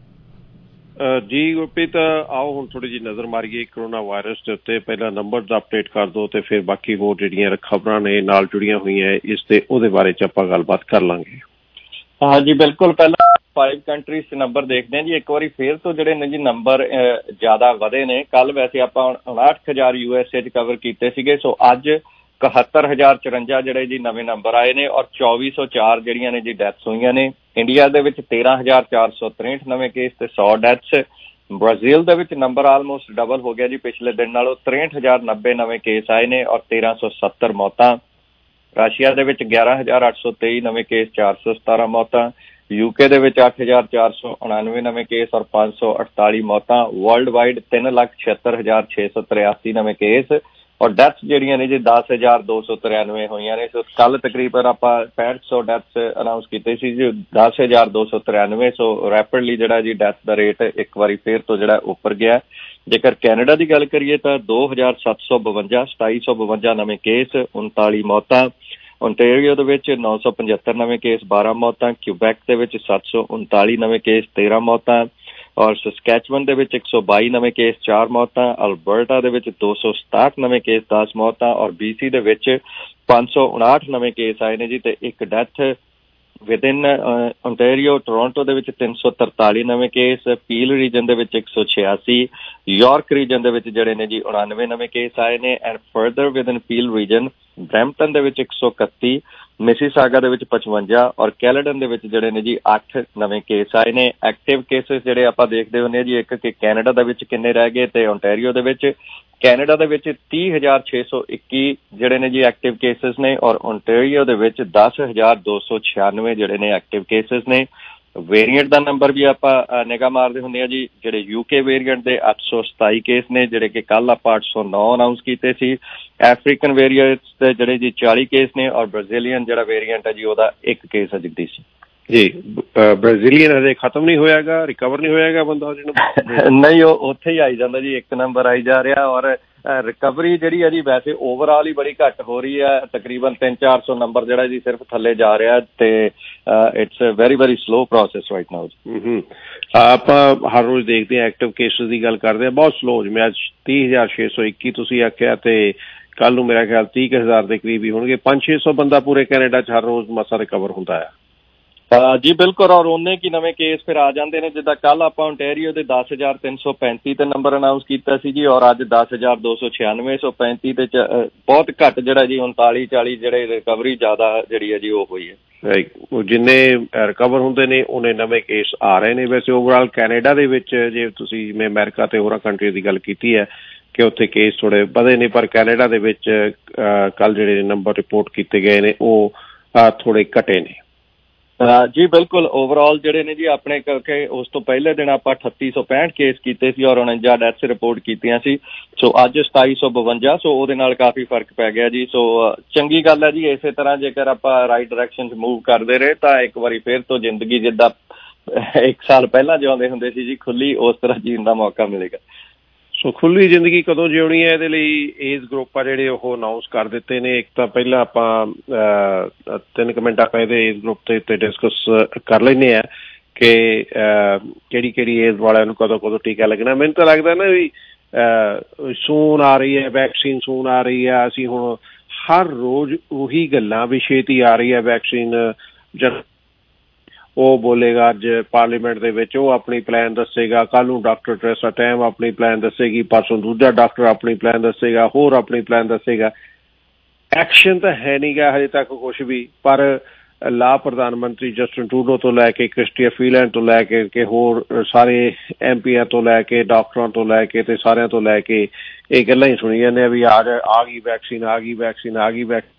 ਜੀ ਗੁਰਪ੍ਰੀਤ। ਆਓ ਹੁਣ ਥੋੜੀ ਜਿਹੀ ਨਜ਼ਰ ਮਾਰੀਏ ਕਰੋਨਾ ਵਾਇਰਸ ਦੇ ਉੱਤੇ। ਪਹਿਲਾਂ ਨੰਬਰ ਦਾ ਅਪਡੇਟ ਕਰ ਦਿਓ ਤੇ ਫਿਰ ਬਾਕੀ ਹੋਰ ਜਿਹੜੀਆਂ ਖਬਰਾਂ ਨੇ ਨਾਲ ਜੁੜੀਆਂ ਹੋਈਆਂ ਇਸ ਤੇ ਉਹਦੇ ਬਾਰੇ ਚ ਆਪਾਂ ਗੱਲਬਾਤ ਕਰ ਲਾਂਗੇ। ਹਾਂ ਜੀ ਬਿਲਕੁਲ। ਪਹਿਲਾਂ ਫਾਈਵ ਕੰਟਰੀਜ਼ ਚ ਨੰਬਰ ਦੇਖਦੇ ਹਾਂ ਜੀ। ਇੱਕ ਵਾਰੀ ਫੇਰ ਤੋਂ ਜਿਹੜੇ ਨੇ ਜੀ ਨੰਬਰ ਜ਼ਿਆਦਾ ਵਧੇ ਨੇ। ਕੱਲ ਵੈਸੇ ਆਪਾਂ ਉਣਾਹਠ ਹਜ਼ਾਰ ਯੂ ਐਸ ਏ ਚ ਕਵਰ ਕੀਤੇ ਸੀਗੇ। ਸੋ ਅੱਜ ਇਕਹੱਤਰ ਹਜ਼ਾਰ ਚੁਰੰਜਾ ਜਿਹੜੇ ਜੀ ਨਵੇਂ ਨੰਬਰ ਆਏ ਨੇ ਔਰ ਚੌਵੀ ਸੌ ਚਾਰ ਜਿਹੜੀਆਂ ਨੇ ਜੀ ਡੈਥਸ ਹੋਈਆਂ ਨੇ। ਇੰਡੀਆ ਦੇ ਵਿੱਚ ਤੇਰਾਂ ਹਜ਼ਾਰ ਚਾਰ ਸੌ ਤ੍ਰੇਹਠ ਨਵੇਂ ਕੇਸ ਤੇ ਸੌ ਡੈਥਸ। ਬ੍ਰਾਜ਼ੀਲ ਦੇ ਵਿੱਚ ਨੰਬਰ ਆਲਮੋਸਟ ਡਬਲ ਹੋ ਗਿਆ ਜੀ ਪਿਛਲੇ ਦਿਨ ਨਾਲੋਂ। ਤ੍ਰੇਹਠ ਹਜ਼ਾਰ ਨੱਬੇ ਨਵੇਂ ਕੇਸ ਆਏ ਨੇ ਔਰ ਤੇਰਾਂ ਸੌ ਸੱਤਰ ਮੌਤਾਂ। ਰਸ਼ੀਆ ਦੇ ਵਿੱਚ ਗਿਆਰਾਂ ਹਜ਼ਾਰ ਅੱਠ ਸੌ ਤੇਈ ਨਵੇਂ ਕੇਸ, ਚਾਰ ਸੌ ਸਤਾਰਾਂ ਮੌਤਾਂ। ਯੂਕੇ ਦੇ ਵਿੱਚ ਅੱਠ ਹਜ਼ਾਰ ਚਾਰ ਸੌ ਉਣਾਨਵੇਂ ਨਵੇਂ ਕੇਸ ਔਰ ਪੰਜ ਸੌ ਅਠਤਾਲੀ ਮੌਤਾਂ। ਵਰਲਡ ਵਾਈਡ ਤਿੰਨ ਲੱਖ ਛਿਹੱਤਰ ਹਜ਼ਾਰ ਛੇ ਸੌ ਤਰਿਆਸੀ ਨਵੇਂ ਕੇਸ ਔਰ ਡੈਥਸ ਜਿਹੜੀਆਂ ਨੇ ਜੀ ਦਸ ਹਜ਼ਾਰ ਦੋ ਸੌ ਤਰਾਨਵੇਂ ਹੋਈਆਂ ਨੇ। ਸੋ ਕੱਲ ਤਕਰੀਬਨ ਆਪਾਂ ਪੈਂਹਠ ਸੌ ਡੈਥਸ ਅਨਾਊਂਸ ਕੀਤੇ ਸੀ ਜੀ, ਦਸ ਹਜ਼ਾਰ ਦੋ ਸੌ ਤਰਾਨਵੇਂ। ਸੋ ਰੈਪਿਡਲੀ ਜਿਹੜਾ ਜੀ ਡੈਥ ਦਾ ਰੇਟ ਇੱਕ ਵਾਰੀ ਫੇਰ ਤੋਂ ਜਿਹੜਾ ਉੱਪਰ ਗਿਆ। ਜੇਕਰ ਕੈਨੇਡਾ ਦੀ ਗੱਲ ਕਰੀਏ ਤਾਂ ਦੋ ਹਜ਼ਾਰ ਸੱਤ ਸੌ ਬਵੰਜਾ ਸਤਾਈ ਸੌ ਬਵੰਜਾ ਨਵੇਂ ਕੇਸ, ਉਨਤਾਲੀ ਮੌਤਾਂ। ਓਨਟੇਰੀਓ ਦੇ ਵਿੱਚ ਨੌ ਸੌ ਪਝੱਤਰ ਨਵੇਂ ਕੇਸ, ਬਾਰਾਂ ਮੌਤਾਂ। ਕਿਊਬੈਕ ਦੇ ਵਿੱਚ ਸੱਤ ਸੌ ਉਨਤਾਲੀ ਨਵੇਂ ਕੇਸ, ਤੇਰਾਂ ਮੌਤਾਂ। ਔਰ ਸਸਕੈਚਵਨ ਦੇ ਵਿੱਚ ਇੱਕ ਸੌ ਬਾਈ ਨਵੇਂ ਕੇਸ, ਚਾਰ ਮੌਤਾਂ। ਅਲਬਰਟਾ ਦੇ ਵਿੱਚ ਦੋ ਸੌ ਸਤਾਹਠ ਨਵੇਂ ਕੇਸ, ਦਸ ਮੌਤਾਂ। ਔਰ ਬੀ ਸੀ ਦੇ ਵਿੱਚ ਪੰਜ ਸੌ ਉਣਾਹਠ ਨਵੇਂ ਕੇਸ ਆਏ ਨੇ ਜੀ ਤੇ ਇੱਕ ਡੈਥ। ਵਿਦਿਨ ਓਨਟੇਰੀਓ ਟੋਰੰਟੋ ਦੇ ਵਿੱਚ ਤਿੰਨ ਸੌ ਤਰਤਾਲੀ ਨਵੇਂ ਕੇਸ, ਪੀਲ ਰੀਜਨ ਦੇ ਵਿੱਚ ਇੱਕ ਸੌ ਛਿਆਸੀ, ਯਾਰਕ ਰੀਜਨ ਦੇ ਵਿੱਚ ਜਿਹੜੇ ਨੇ ਜੀ ਉਣਾਨਵੇਂ ਨਵੇਂ ਕੇਸ ਆਏ ਨੇ। And further within Peel region Brampton ਦੇ ਵਿੱਚ ਇੱਕ ਸੌ ਇਕੱਤੀ, ਮਿਸੀਸਾਗਾ ਦੇ ਵਿੱਚ ਪਚਵੰਜਾ ਔਰ ਕੈਲੇਡਨ ਦੇ ਵਿੱਚ ਜਿਹੜੇ ਨੇ ਜੀ ਅੱਠ ਨਵੇਂ ਕੇਸ ਆਏ ਨੇ। ਐਕਟਿਵ ਕੇਸਿਸ ਜਿਹੜੇ ਆਪਾਂ ਦੇਖਦੇ ਹੁੰਦੇ ਹਾਂ ਜੀ, ਇੱਕ ਕਿ ਕੈਨੇਡਾ ਦੇ ਵਿੱਚ ਕਿੰਨੇ ਰਹਿ ਗਏ ਤੇ ਓਨਟੇਰੀਓ ਦੇ ਵਿੱਚ। ਕੈਨੇਡਾ ਦੇ ਵਿੱਚ ਤੀਹ ਹਜ਼ਾਰ ਛੇ ਸੌ ਇੱਕੀ ਜਿਹੜੇ ਨੇ ਜੀ ਐਕਟਿਵ ਕੇਸਿਸ ਨੇ ਔਰ ਓਨਟੇਰੀਓ ਦੇ ਵਿੱਚ ਦਸ ਹਜ਼ਾਰ ਦੋ ਸੌ ਛਿਆਨਵੇਂ ਜਿਹੜੇ ਨੇ ਐਕਟਿਵ ਕੇਸਿਸ ਨੇ। ਵੇਰੀਐਂਟ ਦਾ ਨੰਬਰ ਵੀ ਆਪਾਂ ਨਿਗਾਹ ਮਾਰਦੇ ਹੁੰਦੇ ਆ ਜੀ, ਜਿਹੜੇ ਯੂਕੇ ਵੇਰੀਐਂਟ ਦੇ ਅੱਠ ਸੌ ਸਤਾਈ ਕੇਸ ਨੇ ਜਿਹੜੇ ਕਿ ਕੱਲ ਆਪਾਂ ਅੱਠ ਸੌ ਨੌ ਅਨਾਊਂਸ ਕੀਤੇ ਸੀ। ਅਫਰੀਕਨ ਵੇਰੀਐਂਟ ਦੇ ਜਿਹੜੇ ਜੀ ਚਾਲੀ ਕੇਸ ਨੇ ਔਰ ਬ੍ਰਾਜ਼ੀਲੀਅਨ ਜਿਹੜਾ ਵੇਰੀਐਂਟ ਹੈ ਜੀ ਉਹਦਾ ਇੱਕ ਕੇਸ ਹੈ ਜਗਦੀਸ਼ ਜੀ। ਜੀ ਬ੍ਰਾਜ਼ੀਲੀਅਨ ਹਜੇ ਖਤਮ ਨਹੀਂ ਹੋਇਆਗਾ, ਰਿਕਵਰ ਨਹੀਂ ਹੋਇਆਗਾ ਬੰਦਾ ਜਿਹਨੂੰ? ਨਹੀਂ, ਉਹ ਉੱਥੇ ਹੀ ਆਈ ਜਾਂਦਾ ਜੀ, ਇੱਕ ਨੰਬਰ ਆਈ ਜਾ ਰਿਹਾ। ਔਰ ਰਿਕਵਰੀ ਜਿਹੜੀ ਹੈ ਜੀ ਵੈਸੇ ਓਵਰਆਲ ਹੀ ਬੜੀ ਘੱਟ ਹੋ ਰਹੀ ਹੈ, ਤਕਰੀਬਨ ਤਿੰਨ ਚਾਰ ਸੌ ਨੰਬਰ ਜਿਹੜਾ ਜੀ ਸਿਰਫ ਥੱਲੇ ਜਾ ਰਿਹਾ ਤੇ it's a very very slow process right now ਜੀ। ਆਪਾਂ ਹਰ ਰੋਜ਼ ਦੇਖਦੇ ਹਾਂ ਐਕਟਿਵ ਕੇਸਿਸ ਦੀ ਗੱਲ ਕਰਦੇ ਹਾਂ, ਬਹੁਤ ਸਲੋ। ਜਿਵੇਂ ਅੱਜ ਤੀਹ ਹਜ਼ਾਰ ਛੇ ਸੌ ਇੱਕੀ ਤੁਸੀਂ ਆਖਿਆ ਤੇ ਕੱਲ ਨੂੰ ਮੇਰਾ ਖਿਆਲ ਤੀਹ ਕੁ ਹਜ਼ਾਰ ਦੇ ਕਰੀਬ ਹੀ ਹੋਣਗੇ। ਪੰਜ ਛੇ ਸੌ ਬੰਦਾ ਪੂਰੇ ਕੈਨੇਡਾ 'ਚ ਹਰ ਰੋਜ਼ ਮਸਾ ਰਿਕਵਰ ਹੁੰਦਾ ਆ ਜੀ। ਬਿਲਕੁਲ, ਔਰ ਉਹਨੇ ਕੀ ਨਵੇਂ ਕੇਸ ਫਿਰ ਆ ਜਾਂਦੇ ਨੇ। ਜਿੱਦਾਂ ਕੱਲ ਆਪਾਂ ਓਨਟੇਰੀਓ ਦੇ ਦਸ ਹਜ਼ਾਰ ਤਿੰਨ ਸੌ ਪੈਂਤੀ ਤੇ ਨੰਬਰ ਅਨਾਊਂਸ ਕੀਤਾ ਸੀ ਜੀ ਔਰ ਅੱਜ ਦਸ ਹਜ਼ਾਰ ਦੋ ਸੌ ਛਿਆਨਵੇਂ ਸੌ ਪੈਂਤੀ ਤੇ ਬਹੁਤ ਘੱਟ ਜਿਹੜਾ ਜੀ ਉਨਤਾਲੀ ਚਾਲੀ ਜਿਹੜੇ ਰਿਕਵਰੀ ਜ਼ਿਆਦਾ ਜਿਹੜੀ ਹੈ ਜੀ ਉਹ ਹੋਈ ਹੈ। ਜਿੰਨੇ ਰਿਕਵਰ ਹੁੰਦੇ ਨੇ ਉਹਨੇ ਨਵੇਂ ਕੇਸ ਆ ਰਹੇ ਨੇ। ਵੈਸੇ ਓਵਰਆਲ ਕੈਨੇਡਾ ਦੇ ਵਿੱਚ ਜੇ ਤੁਸੀਂ ਜਿਵੇਂ ਅਮਰੀਕਾ ਤੇ ਹੋਰਾਂ ਕੰਟਰੀ ਦੀ ਗੱਲ ਕੀਤੀ ਹੈ ਕਿ ਉੱਥੇ ਕੇਸ ਥੋੜ੍ਹੇ ਵਧੇ ਨੇ, ਪਰ ਕੈਨੇਡਾ ਦੇ ਵਿੱਚ ਕੱਲ ਜਿਹੜੇ ਨੰਬਰ ਰਿਪੋਰਟ ਕੀਤੇ ਗਏ ਨੇ ਉਹ ਥੋੜ੍ਹੇ ਘਟੇ ਨੇ ਜੀ। ਬਿਲਕੁਲ, ਓਵਰਆਲ ਜਿਹੜੇ ਨੇ ਜੀ ਆਪਣੇ ਕਰਕੇ ਉਸ ਤੋਂ ਪਹਿਲੇ ਦਿਨ ਆਪਾਂ ਅਠੱਤੀ ਸੌ ਪੈਂਹਠ ਕੇਸ ਕੀਤੇ ਸੀ ਔਰ ਉਣੰਜਾ ਡੈਥਸ ਰਿਪੋਰਟ ਕੀਤੀਆਂ ਸੀ। ਸੋ ਅੱਜ ਸਤਾਈ ਸੌ ਬਵੰਜਾ, ਸੋ ਉਹਦੇ ਨਾਲ ਕਾਫੀ ਫਰਕ ਪੈ ਗਿਆ ਜੀ। ਸੋ ਚੰਗੀ ਗੱਲ ਹੈ ਜੀ। ਇਸੇ ਤਰ੍ਹਾਂ ਜੇਕਰ ਆਪਾਂ ਰਾਈਟ ਡਾਇਰੈਕਸ਼ਨ 'ਚ ਮੂਵ ਕਰਦੇ ਰਹੇ ਤਾਂ ਇੱਕ ਵਾਰੀ ਫਿਰ ਤੋਂ ਜ਼ਿੰਦਗੀ ਜਿੱਦਾਂ ਇੱਕ ਸਾਲ ਪਹਿਲਾਂ ਜਿਉਂਦੇ ਹੁੰਦੇ ਸੀ ਜੀ ਖੁੱਲੀ, ਉਸ ਤਰ੍ਹਾਂ ਜੀਣ ਦਾ ਮੌਕਾ ਮਿਲੇਗਾ। ਸੋ ਖੁੱਲੀ ਜ਼ਿੰਦਗੀ ਕਦੋਂ ਜਿਉਣੀ ਹੈ ਇਹਦੇ ਲਈ ਏਜ ਗਰੁੱਪ ਆ ਜਿਹੜੇ ਉਹ ਅਨਾਊਂਸ ਕਰ ਦਿੱਤੇ ਨੇ। ਇੱਕ ਤਾਂ ਪਹਿਲਾਂ ਆਪਾਂ ਤਿੰਨ ਕੁ ਮਿੰਟ ਆਪਾਂ ਇਹਦੇ ਏਜ ਗਰੁੱਪ ਦੇ ਉੱਤੇ ਡਿਸਕਸ ਕਰ ਲੈਂਦੇ ਹਾਂ ਕਿ ਕਿਹੜੀ ਕਿਹੜੀ ਏਜ ਵਾਲਿਆਂ ਨੂੰ ਕਦੋਂ ਕਦੋਂ ਟੀਕਾ ਲੱਗਣਾ। ਮੈਨੂੰ ਤਾਂ ਲੱਗਦਾ ਨਾ ਵੀ ਸੂਨ ਆ ਰਹੀ ਹੈ ਵੈਕਸੀਨ, ਸੂਨ ਆ ਰਹੀ ਹੈ। ਅਸੀਂ ਹੁਣ ਹਰ ਰੋਜ਼ ਉਹੀ ਗੱਲਾਂ ਵੀ ਛੇਤੀ ਆ ਰਹੀ ਹੈ ਵੈਕਸੀਨ। ਜਦ ਉਹ ਬੋਲੇਗਾ ਅੱਜ ਪਾਰਲੀਮੈਂਟ ਦੇ ਵਿੱਚ, ਉਹ ਆਪਣੀ ਪਲਾਨ ਦੱਸੇਗਾ। ਕੱਲ੍ਹ ਨੂੰ ਡਾਕਟਰ ਟਰੈਸਾ ਟੈਮ ਆਪਣੀ ਪਲਾਨ ਦੱਸੇਗੀ, ਪਰਸੋਂ ਦੂਜਾ ਡਾਕਟਰ ਆਪਣੀ ਪਲਾਨ ਦੱਸੇਗਾ, ਹੋਰ ਆਪਣੀ ਪਲਾਨ ਦੱਸੇਗਾ। ਐਕਸ਼ਨ ਤਾਂ ਹੈ ਨਹੀਂ ਗਾ ਹਜੇ ਤੱਕ ਕੁਛ ਵੀ। ਪਰ ਲਾ ਪ੍ਰਧਾਨ ਮੰਤਰੀ ਜਸਟਿਨ ਟਰੂਡੋ ਤੋਂ ਲੈ ਕੇ ਕ੍ਰਿਸਟੀਆ ਫੀਲੈਂਡ ਤੋਂ ਲੈ ਕੇ ਕਿ ਹੋਰ ਸਾਰੇ ਐਮ ਪੀਆਂ ਤੋਂ ਲੈ ਕੇ ਡਾਕਟਰਾਂ ਤੋਂ ਲੈ ਕੇ ਤੇ ਸਾਰਿਆਂ ਤੋਂ ਲੈ ਕੇ ਇਹ ਗੱਲਾਂ ਹੀ ਸੁਣੀ ਜਾਂਦੇ ਆ ਵੀ ਆ ਆ ਗਈ ਵੈਕਸੀਨ, ਆ ਗਈ ਵੈਕਸੀਨ, ਆ ਗਈ ਵੈਕਸੀਨ।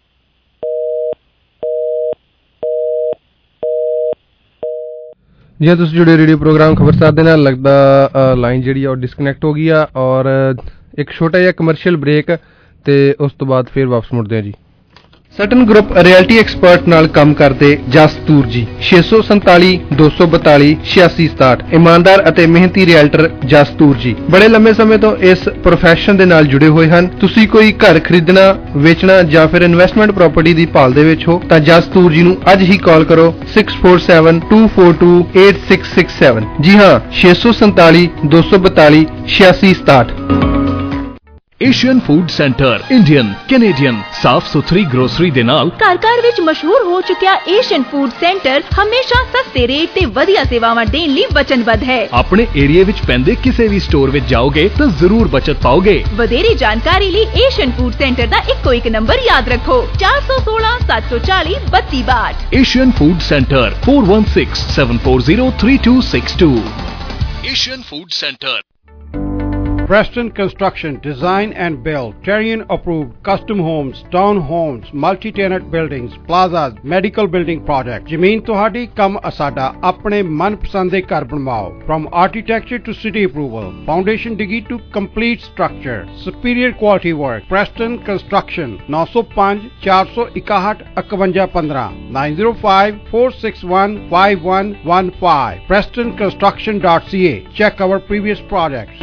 ਜੇ ਤੁਸੀਂ ਜੁੜੇ ਰੇਡੀਓ ਪ੍ਰੋਗਰਾਮ ਖਬਰਸਾਰ ਦੇ ਨਾਲ, ਲੱਗਦਾ ਲਾਈਨ ਜਿਹੜੀ ਆ ਉਹ ਡਿਸਕਨੈਕਟ ਹੋ ਗਈ ਆ ਔਰ ਇੱਕ ਛੋਟਾ ਜਿਹਾ ਕਮਰਸ਼ੀਅਲ ਬ੍ਰੇਕ ਤੇ ਉਸ ਤੋਂ ਬਾਅਦ ਫਿਰ ਵਾਪਸ ਮੁੜਦੇ ਆ ਜੀ। ਸਟਨ ਗਰੁੱਪ ਰਿਐਲਿਟੀ ਐਕਸਪਰਟ ਨਾਲ ਕੰਮ ਕਰਦੇ ਜਸਤੂਰ ਜੀ। ਛੇ ਸੌ ਸੰਤਾਲੀ ਦੋ ਸੌ ਬਤਾਲੀ ਛਿਆਸੀ ਸਤਾਹਠ। ਇਮਾਨਦਾਰ ਅਤੇ ਮਿਹਨਤੀ ਰਿਐਲਟਰ ਜਸਤੂਰ ਜੀ ਬੜੇ ਲੰਮੇ ਸਮੇਂ ਤੋਂ ਇਸ ਪ੍ਰੋਫੈਸ਼ਨ ਦੇ ਨਾਲ ਜੁੜੇ ਹੋਏ ਹਨ। ਤੁਸੀਂ ਕੋਈ ਘਰ ਖਰੀਦਣਾ, ਵੇਚਣਾ ਜਾਂ ਫਿਰ ਇਨਵੈਸਟਮੈਂਟ ਪ੍ਰਾਪਰਟੀ ਦੀ ਭਾਲ ਦੇ ਵਿੱਚ ਹੋ ਤਾਂ ਜਸਤੂਰ ਜੀ ਨੂੰ ਅੱਜ ਹੀ ਕਾਲ ਕਰੋ six four seven two four two eight six six seven. ਜੀ ਹਾਂ, ਛੇ ਸੌ ਸੰਤਾਲੀ ਦੋ ਸੌ ਬਤਾਲੀ ਛਿਆਸੀ ਸਤਾਹਠ। Asian food centre Indian Canadian ਸਾਫ ਸੁਥਰੀ ਗਰੋਸਰੀ ਦੇ ਨਾਲ ਘਰ ਘਰ ਵਿੱਚ ਮਸ਼ਹੂਰ ਹੋ ਚੁੱਕਿਆ ਏਸ਼ੀਅਨ ਫੂਡ ਸੈਂਟਰ ਹਮੇਸ਼ਾ ਸਸਤੇ ਰੇਟ ਤੇ ਵਧੀਆ ਸੇਵਾਵਾਂ ਦੇਣ ਲਈ ਵਚਨਬੱਧ ਹੈ। ਆਪਣੇ ਏਰੀਆ ਵਿੱਚ ਪੈਂਦੇ ਕਿਸੇ ਵੀ ਸਟੋਰ ਵਿੱਚ ਜਾਓਗੇ ਤਾਂ ਜ਼ਰੂਰ ਬਚਤ ਪਾਓਗੇ। ਵਧੇਰੇ ਜਾਣਕਾਰੀ ਲਈ ਏਸ਼ੀਅਨ ਫੂਡ ਸੈਂਟਰ ਦਾ ਇੱਕੋ ਇੱਕ ਨੰਬਰ ਯਾਦ ਰੱਖੋ ਚਾਰ ਸੌ ਸੋਲਾਂ ਸੱਤ ਸੌ ਚਾਲੀ ਬੱਤੀ ਬਾਹਠ। Asian food centre four one six seven four zero three two six two। Asian food centre. Preston Construction Design and Build, Terrian approved custom homes, town homes, multi-tenant buildings, plazas, medical building project. ਜ਼ਮੀਨ ਤੁਹਾਡੀ ਕੰਮ ਸਾਡਾ, ਆਪਣੇ ਮਨਪਸੰਦ ਦੇ ਘਰ ਬਣਵਾਓ. From architecture to city approval, foundation digi to complete structure, superior quality work. Preston Construction nine oh five four one one one one one five nine oh five four six one five one one five. preston construction dot c a. Check our previous projects.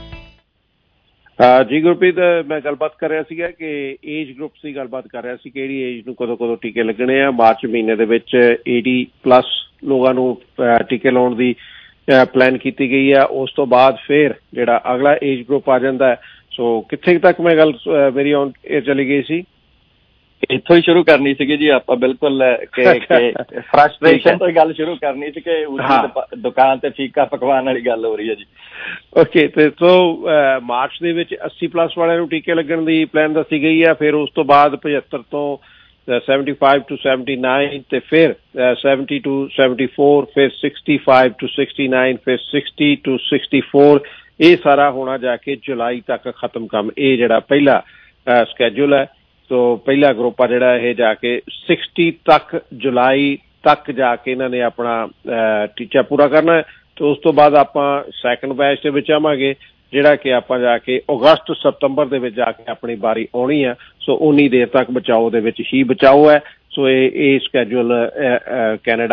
ਜੀ ਗੁਰਪ੍ਰੀਤ, ਮੈਂ ਗੱਲਬਾਤ ਕਰ ਰਿਹਾ ਸੀਗਾ ਕਿ age groups ਦੀ ਗੱਲਬਾਤ ਕਰ ਰਿਹਾ ਸੀ, ਕਿਹੜੀ ਏਜ ਨੂੰ ਕਦੋਂ ਕਦੋਂ ਟੀਕੇ ਲੱਗਣੇ ਆ. ਮਾਰਚ ਮਹੀਨੇ ਦੇ ਵਿੱਚ eighty ਪਲੱਸ ਲੋਕਾਂ ਨੂੰ ਟੀਕੇ ਲਾਉਣ ਦੀ ਪਲਾਨ ਕੀਤੀ ਗਈ ਆ. ਉਸ ਤੋਂ ਬਾਅਦ ਫਿਰ ਜਿਹੜਾ ਅਗਲਾ ਏਜ ਗਰੁੱਪ ਆ ਜਾਂਦਾ ਹੈ. ਸੋ ਕਿੱਥੇ ਤੱਕ ਮੈਂ ਗੱਲ ਮੇਰੀ ਆਨ ਇਹ ਚਲੀ ਗਈ ਸੀ? ਇੱਥੋਂ ਹੀ ਸ਼ੁਰੂ ਕਰਨੀ ਸੀਗੀ ਜੀ ਆਪਾਂ, ਬਿਲਕੁਲ ਫਰਸਟ੍ਰੇਸ਼ਨ ਤੋਂ ਹੀ ਗੱਲ ਸ਼ੁਰੂ ਕਰਨੀ ਸੀ ਕਿ ਉਸਦੀ ਦੁਕਾਨ ਤੇ ਫੀਕਾ ਪਕਵਾਨ ਵਾਲੀ ਗੱਲ ਹੋ ਰਹੀ ਹੈ ਜੀ. ਓਕੇ, ਤੇ ਸੋ ਮਾਰਚ ਦੇ ਵਿੱਚ ਅੱਸੀ ਪਲੱਸ ਵਾਲਿਆਂ ਨੂੰ ਟੀਕੇ ਲੱਗਣ ਦੀ ਪਲਾਨ ਦੱਸੀ ਗਈ ਆ. ਫਿਰ ਉਸ ਤੋਂ ਬਾਅਦ ਪਝੱਤਰ ਤੋਂ seventy five to seventy-nine, ਤੇ ਫਿਰ seventy to seventy-four, ਫਿਰ sixty five to sixty-nine, ਫਿਰ sixty to sixty-four. ਇਹ ਸਾਰਾ ਹੋਣਾ ਜਾ ਕੇ ਜੁਲਾਈ ਤੱਕ ਖਤਮ ਕੰਮ. ਇਹ ਜਿਹੜਾ ਪਹਿਲਾ ਸਕੈਜੂਲ ਹੈ, ਸੋ ਪਹਿਲਾ ਗਰੁੱਪ ਆ ਜਿਹੜਾ ਇਹ ਜਾ ਕੇ sixty ਤੱਕ, ਜੁਲਾਈ ਤੱਕ ਜਾ ਕੇ ਇਹਨਾਂ ਨੇ ਆਪਣਾ ਟੀਚਾ ਪੂਰਾ ਕਰਨਾ ਹੈ. ਤੇ ਉਸ ਤੋਂ ਬਾਅਦ ਆਪਾਂ ਸੈਕਿੰਡ ਬੈਚ ਦੇ ਵਿੱਚ ਆਵਾਂਗੇ, ਜਿਹੜਾ ਕਿ ਆਪਾਂ ਜਾ ਕੇ ਅਗਸਤ ਸਤੰਬਰ ਦੇ ਵਿੱਚ ਜਾ ਕੇ ਆਪਣੀ ਵਾਰੀ ਆਉਣੀ ਆ. ਸੋ ਉਨੀ ਦੇਰ ਤੱਕ ਬਚਾਓ ਦੇ ਵਿੱਚ ਹੀ ਬਚਾਓ ਹੈ. ਸੋ ਇਹ ਇਹ ਸਕੈਜੂਲ ਕੈਨੇਡਾ